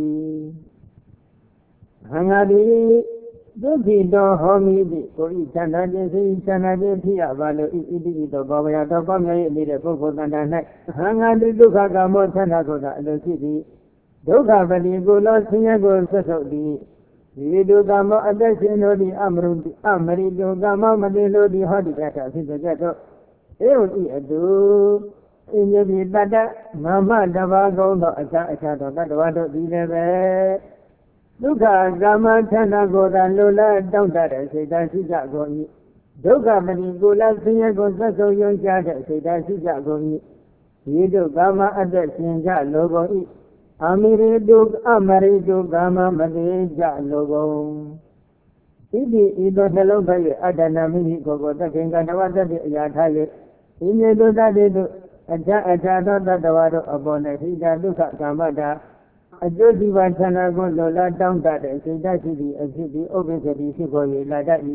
ဟံငါတိဒုက္ခိတောဟောမိတိကိုဤချန္တာခြင်းစိချန္တာခြင်းဖြစ်ရပါလို့ဤဣတိဣတောဘာဝယတောပမြော၏နေတဲ့ပုဂ္ဂိုလ်တန်တာ၌ဟံငါတိဒုက္ခကာမောချန္တာကိုသာအလိုရှိသည်ဒုက္ခပတိကုလောဆင်းရဲကိုဆက်ဆုပ်သည်ဒီဒုက္ခမောအသက်ရှင်တို့သည်အမရုအမရိဒုက္ခမောမတိလို့သည်ဟောဒီကတာဖြစ်ကြတော့ဧဝံဤအတုအင်းယပိတတ္တမမတဘာကုံသောအခြားအခြားသောတတ္တဝါတို့သည်လည်းပဲဒုက္ခကာမဌာနကိုသာလိုလားတောင့်တတဲ့စိတ်ဓာတ်ရှိကြကုန်၏ဒုက္ခမတိကုလဆင်းရဲကိုသက်ဆုံးယုံကြတဲ့စိတ်ဓာတ်ရှိကြကုန်၏ဒီဒုက္ခမအသက်ရှင်ကြလိုကုန်၏အမိရိတုအမရိတုကာမမတိကြလိုကုန်ဣတိဤသို့နှလုံးသွင်း၍အတ္တနာမိမိကိုယ်ကိုသက္ကင်္ကတဝတ္တိအရာထား၍ဤမြေတုတ္တိတုအခြားအခြားသောတတ္တဝါတို့အပေါ်၌ဟိတဒုက္ခကာမတာအကျိုးဒီပါဌာနကိုလိုလားတောင်းတတဲ့စိတ်ဓာတ်ရှိသည့်အဖြစ်ဒီဥပ္ပစ္စတိဖြစ်ပေါ်၍လာတတ်၏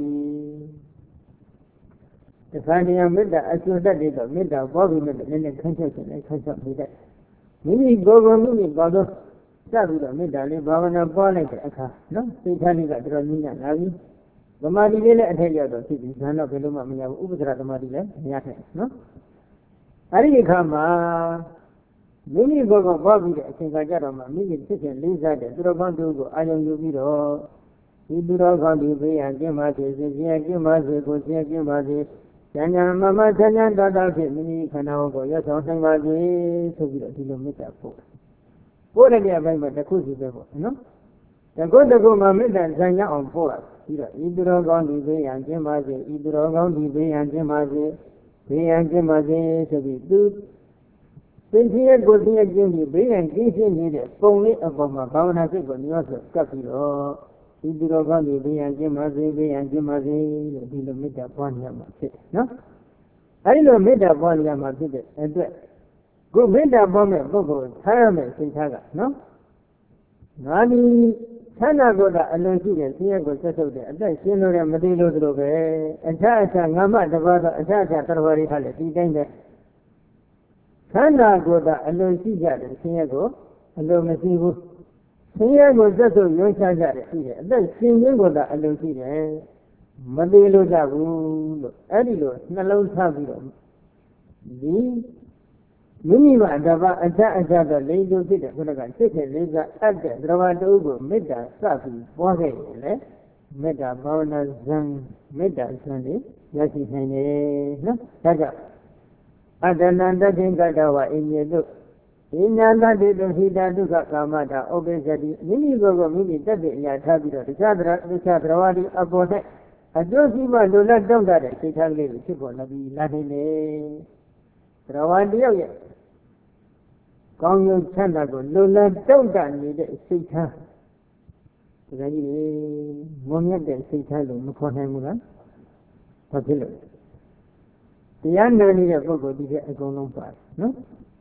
တခါတည်းမေတ္တာအကျိုးတတ်တဲ့တော့မေတ္တာပေါ်ပြီးနဲ့နည်းနည်းခန့်ချက်ခြင်းနဲ့ခန့်ချက်ပြီးတဲ့မိမိကိုယ်ကိုမိမိပေါ်တော့စပြီးတော့မေတ္တာလေးဘာဝနာပွားလိုက်တဲ့အခါနော်စိတ်ထားလေးကတော်တော်မြင့်မြတ်လာပြီသမာဓိလေးလည်းအထက်ရောက်တော့ဖြစ်ပြီးဇာန်တော့ဘယ်လိုမှမရဘူးဥပ္ပဒရာသမာဓိလည်းမရခဲ့နော်အဲ့ဒီအခါမှာမိမိကိုယ်ကိုပွားပြီးတဲ့အချိန်ခါကျတော့မှမိမိဖြစ်ခြင်းလေးစားတဲ့သူတော်ကောင်းတို့ကိုအာရုံယူပြီးတော့ဒီသူတော်ကောင်းဒီဘေးရန်ကျင်းပါစေစေခြင်းကျင်းပါစေကိုခြင်းကျင်းပါစေဉာဏ်ဉာဏ်မမချမ်းချမ်းတော်တော်ဖြင့်မိမိခန္ဓာကိုယ်ရဆောင်နိုင်ပါစေဆိုပြီးတော့ဒီလိုမေတ္တာပို့ပို့တဲ့နေရာပိုင်းမှာတစ်ခုစီပဲပေါ့နော်တကုတ်တကုတ်မှာမေတ္တာဇံရအောင်ပို့လာပြီးတော့ဤသူတော်ကောင်းဒီဘေးရန်ကျင်းပါစေဤသူတော်ကောင်းဒီဘေးရန်ကျင်းပါစေဘေးရန်ကျင်းပါစေဆိုပြီးသူသင်္ခင်းရဲ့ကိုယ်သင်ရဲ့ကျင်းပြီးဘေးရန်ကျင်းရှင်းနေတဲ့ပုံလေးအပေါ်မှာဘာဝနာစိတ်ကိုညှောဆိုကပ်ပြီးတော့ဒီသူတော်ကောင်းဒီဘေးရန်ကျင်းပါစေဘေးရန်ကျင်းပါစေလို့ဒီလိုမေတ္တာပွားနေရမှာဖြစ်တယ်နော်အဲဒီလိုမေတ္တာပွားနေရမှာဖြစ်တဲ့အတွက်ခုမေတ္တာပွားမဲ့ပုဂ္ဂိုလ်ထားရမယ့်စိတ်ထားကနော်ငါဒီဆန္ဒကိုယ်ကအလွန်ရှိတဲ့ဆင်းရဲကိုဆက်ဆုပ်တဲ့အသက်ရှင်လို့လည်းမသိလို့သလိုပဲအခြားအခြားငါမတပါးသောအခြားအခြားတရားဝါတွေထားလည်းဒီတိုင်းပဲဆန္ဒကိုယ်ကအလွန်ရှိကြတဲ့ဆင်းရဲကိုအလွန်မရှိဘူးဆင်းရဲကိုဆက်ဆုပ်ရွှေ့ချကြတဲ့ရှိတယ်အသက်ရှင်ခြင်းကိုယ်ကအလွန်ရှိတယ်မသိလို့ကြဘူးလို့အဲ့ဒီလိုနှလုံးထားပြီးတော့ဒီမိမိမှာတပါအခြားအခြားသောလိင်တို့ဖြစ်တဲ့ခုနကစိတ်ခေလေးကအပ်တဲ့သရဝတ္တုကိုမေတ္တာစပြီးပွားခဲ့ရင်လေမေတ္တာဘာဝနာဇံမေတ္တာဇံလေးရရှိနိုင်တယ်နော်ဒါကြောင့်အတ္တနန္တတိကတဝအင်းမြေတို့ဉာဏတ္တိတုဟိတဒုက္ခကာမတာဥပ္ပစ္စတိမိမိကိုယ်ကိုမိမိတက်တဲ့အရာထားပြီးတော့တခြားတရားတခြားသရဝတ္တုအပေါ်၌အကျိုးရှိမှလိုလားတောင့်တတဲ့စိတ်ထားလေးကိုဖြစ်ပေါ်လာပြီးလာနိုင်တယ်သရဝတ္တရောက်ရဲ့ကောင်းကျိုးချမ်းသာကိုလိုလားတောင့်တနေတဲ့စိတ်ထားဒါကြီးလေငုံမြတ်တဲ့စိတ်ထားလို့မခေါ်နိုင်ဘူးလားဘာဖြစ်လို့တရားနာနေတဲ့ပုဂ္ဂိုလ်ဒီကအကုန်လုံးပါတယ်နော်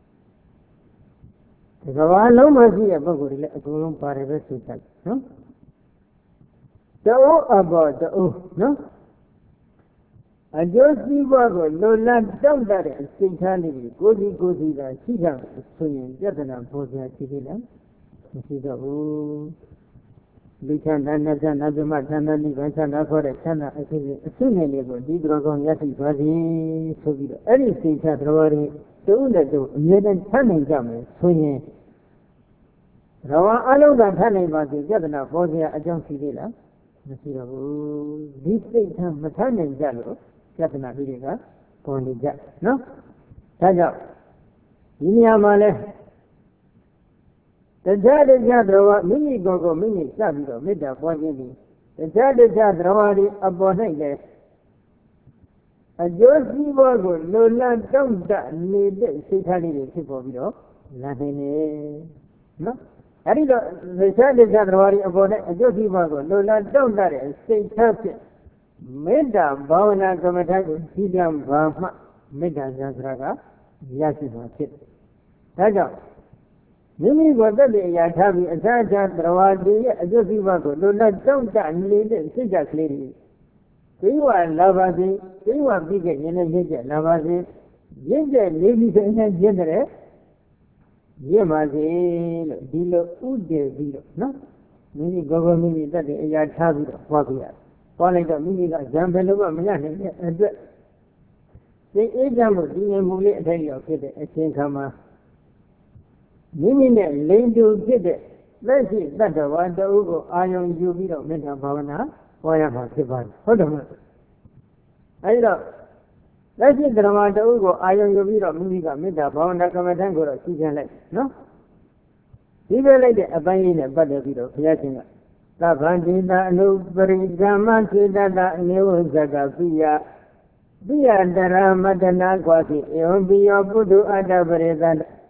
ဒီကဘာလုံးမရှိတဲ့ပုဂ္ဂိုလ်တွေလည်းအကုန်လုံးပါတယ်ပဲဆိုကြတယ်နော်တအိုးအဘောတအိုးနော်အကျိုးစီးပွားကိုလိုလားတောင့်တတဲ့စိတ်ထားလေးကိုကိုယ်စီကိုယ်စီသာရှိကြဆိုရင်ပြဿနာပေါ်စရာရှိသေးလားမရှိတော့ဘူးလူချမ်းသာနဲ့ချမ်းသာပြမချမ်းသာနိဗ္ဗာန်ချမ်းသာခေါ်တဲ့ချမ်းသာအဖြစ်အဖြစ်နဲ့လေးကိုဒီတော်ကောင်ရရှိသွားသည်ဆိုပြီးတော့အဲ့ဒီစိတ်ထားတော်ရည်တုံးတဲ့တုံးအမြဲတမ်းချမ်းနိုင်ကြမယ်ဆိုရင်ရဝအလုံးစုံထမ်းနိုင်ပါစေပြဿနာပေါ်စရာအကြောင်းရှိသေးလားမရှိတော့ဘူးဒီစိတ်ထားမထမ်းနိုင်ကြလို့ပြဿနာတွေကပေါ်နေကြနော်ဒါကြောင့်ဒီနေရာမှာလဲတရားတရားတော်မိမိကိုယ်ကိုမိမိစပြီးတော့မေတ္တာပွားခြင်းပြီးတရားတရားတော်ဒီအပေါ်၌လဲအကျိုးစီးပွားကိုလိုလားတောင့်တနေတဲ့စိတ်ထားလေးတွေဖြစ်ပေါ်ပြီးတော့လာနိုင်တယ်နော်အဲ့ဒီတော့တရားတရားတော်ဒီအပေါ်၌အကျိုးစီးပွားကိုလိုလားတောင့်တတဲ့စိတ်ထားဖြင့်မေတ္တာဘာဝနာကမ္မထာကိုရှိကြပါမှမေတ္တာဉာဏ်ဆိုတာကရရှိမှာဖြစ်တယ်ဒါကြောင့်မိမိကိုယ်တည်းအရာထားပြီးအခြားအခြားတရားတွေရဲ့အကျိုးစီးပွားကိုလိုလားတောင့်တနေတဲ့စိတ်ဓာတ်ကလေးတွေကိဝလာပါစေကိဝပြီးခဲ့ရင်လည်းရင့်ကျက်လာပါစေရင့်ကျက်နေပြီဆိုရင်ရင့်တဲ့ရင့်ပါစေလို့ဒီလိုဥတည်ပြီးတော့နော်မိမိကိုယ်ကိုမိမိတည်းအရာထားပြီးတော့ဟောပြရတယ်ဟောလိုက်တော့မိမိကဇံဘယ်လိုမှမရနိုင်တဲ့အတွက်စိတ်အေးချမ်းမှုဒီငြိမ်မှုလေးအထိုက်ရောက်ဖြစ်တဲ့အချိန်ခါမှာမိမိနဲ့လိန်တူဖြစ်တဲ့သက်ရှိတတ္တဝါတဦးကိုအာယုံယူပြီးတော့မေတ္တာဘာဝနာဟောရမှာဖြစ်ပါတယ်ဟုတ်တယ်မဟုတ်အဲဒီတော့သက်ရှိဓမ္မတဦးကိုအာယုံယူပြီးတော့မိမိကမေတ္တာဘာဝနာကမ္မထံကိုတော့ရှင်းပြလိုက်နော်ဒီပြလိုက်တဲ့အပိုင်းလေးနဲ့ပတ်သက်ပြီးတော့ဘုရားရှင်ကသဗ္ဗန္တိတာအနုပရိကမ္မစေတတအနေဝဇကပိယပိယတရမတနာကွာတိဧဝံပိယောပုထုအတ္တပရိသ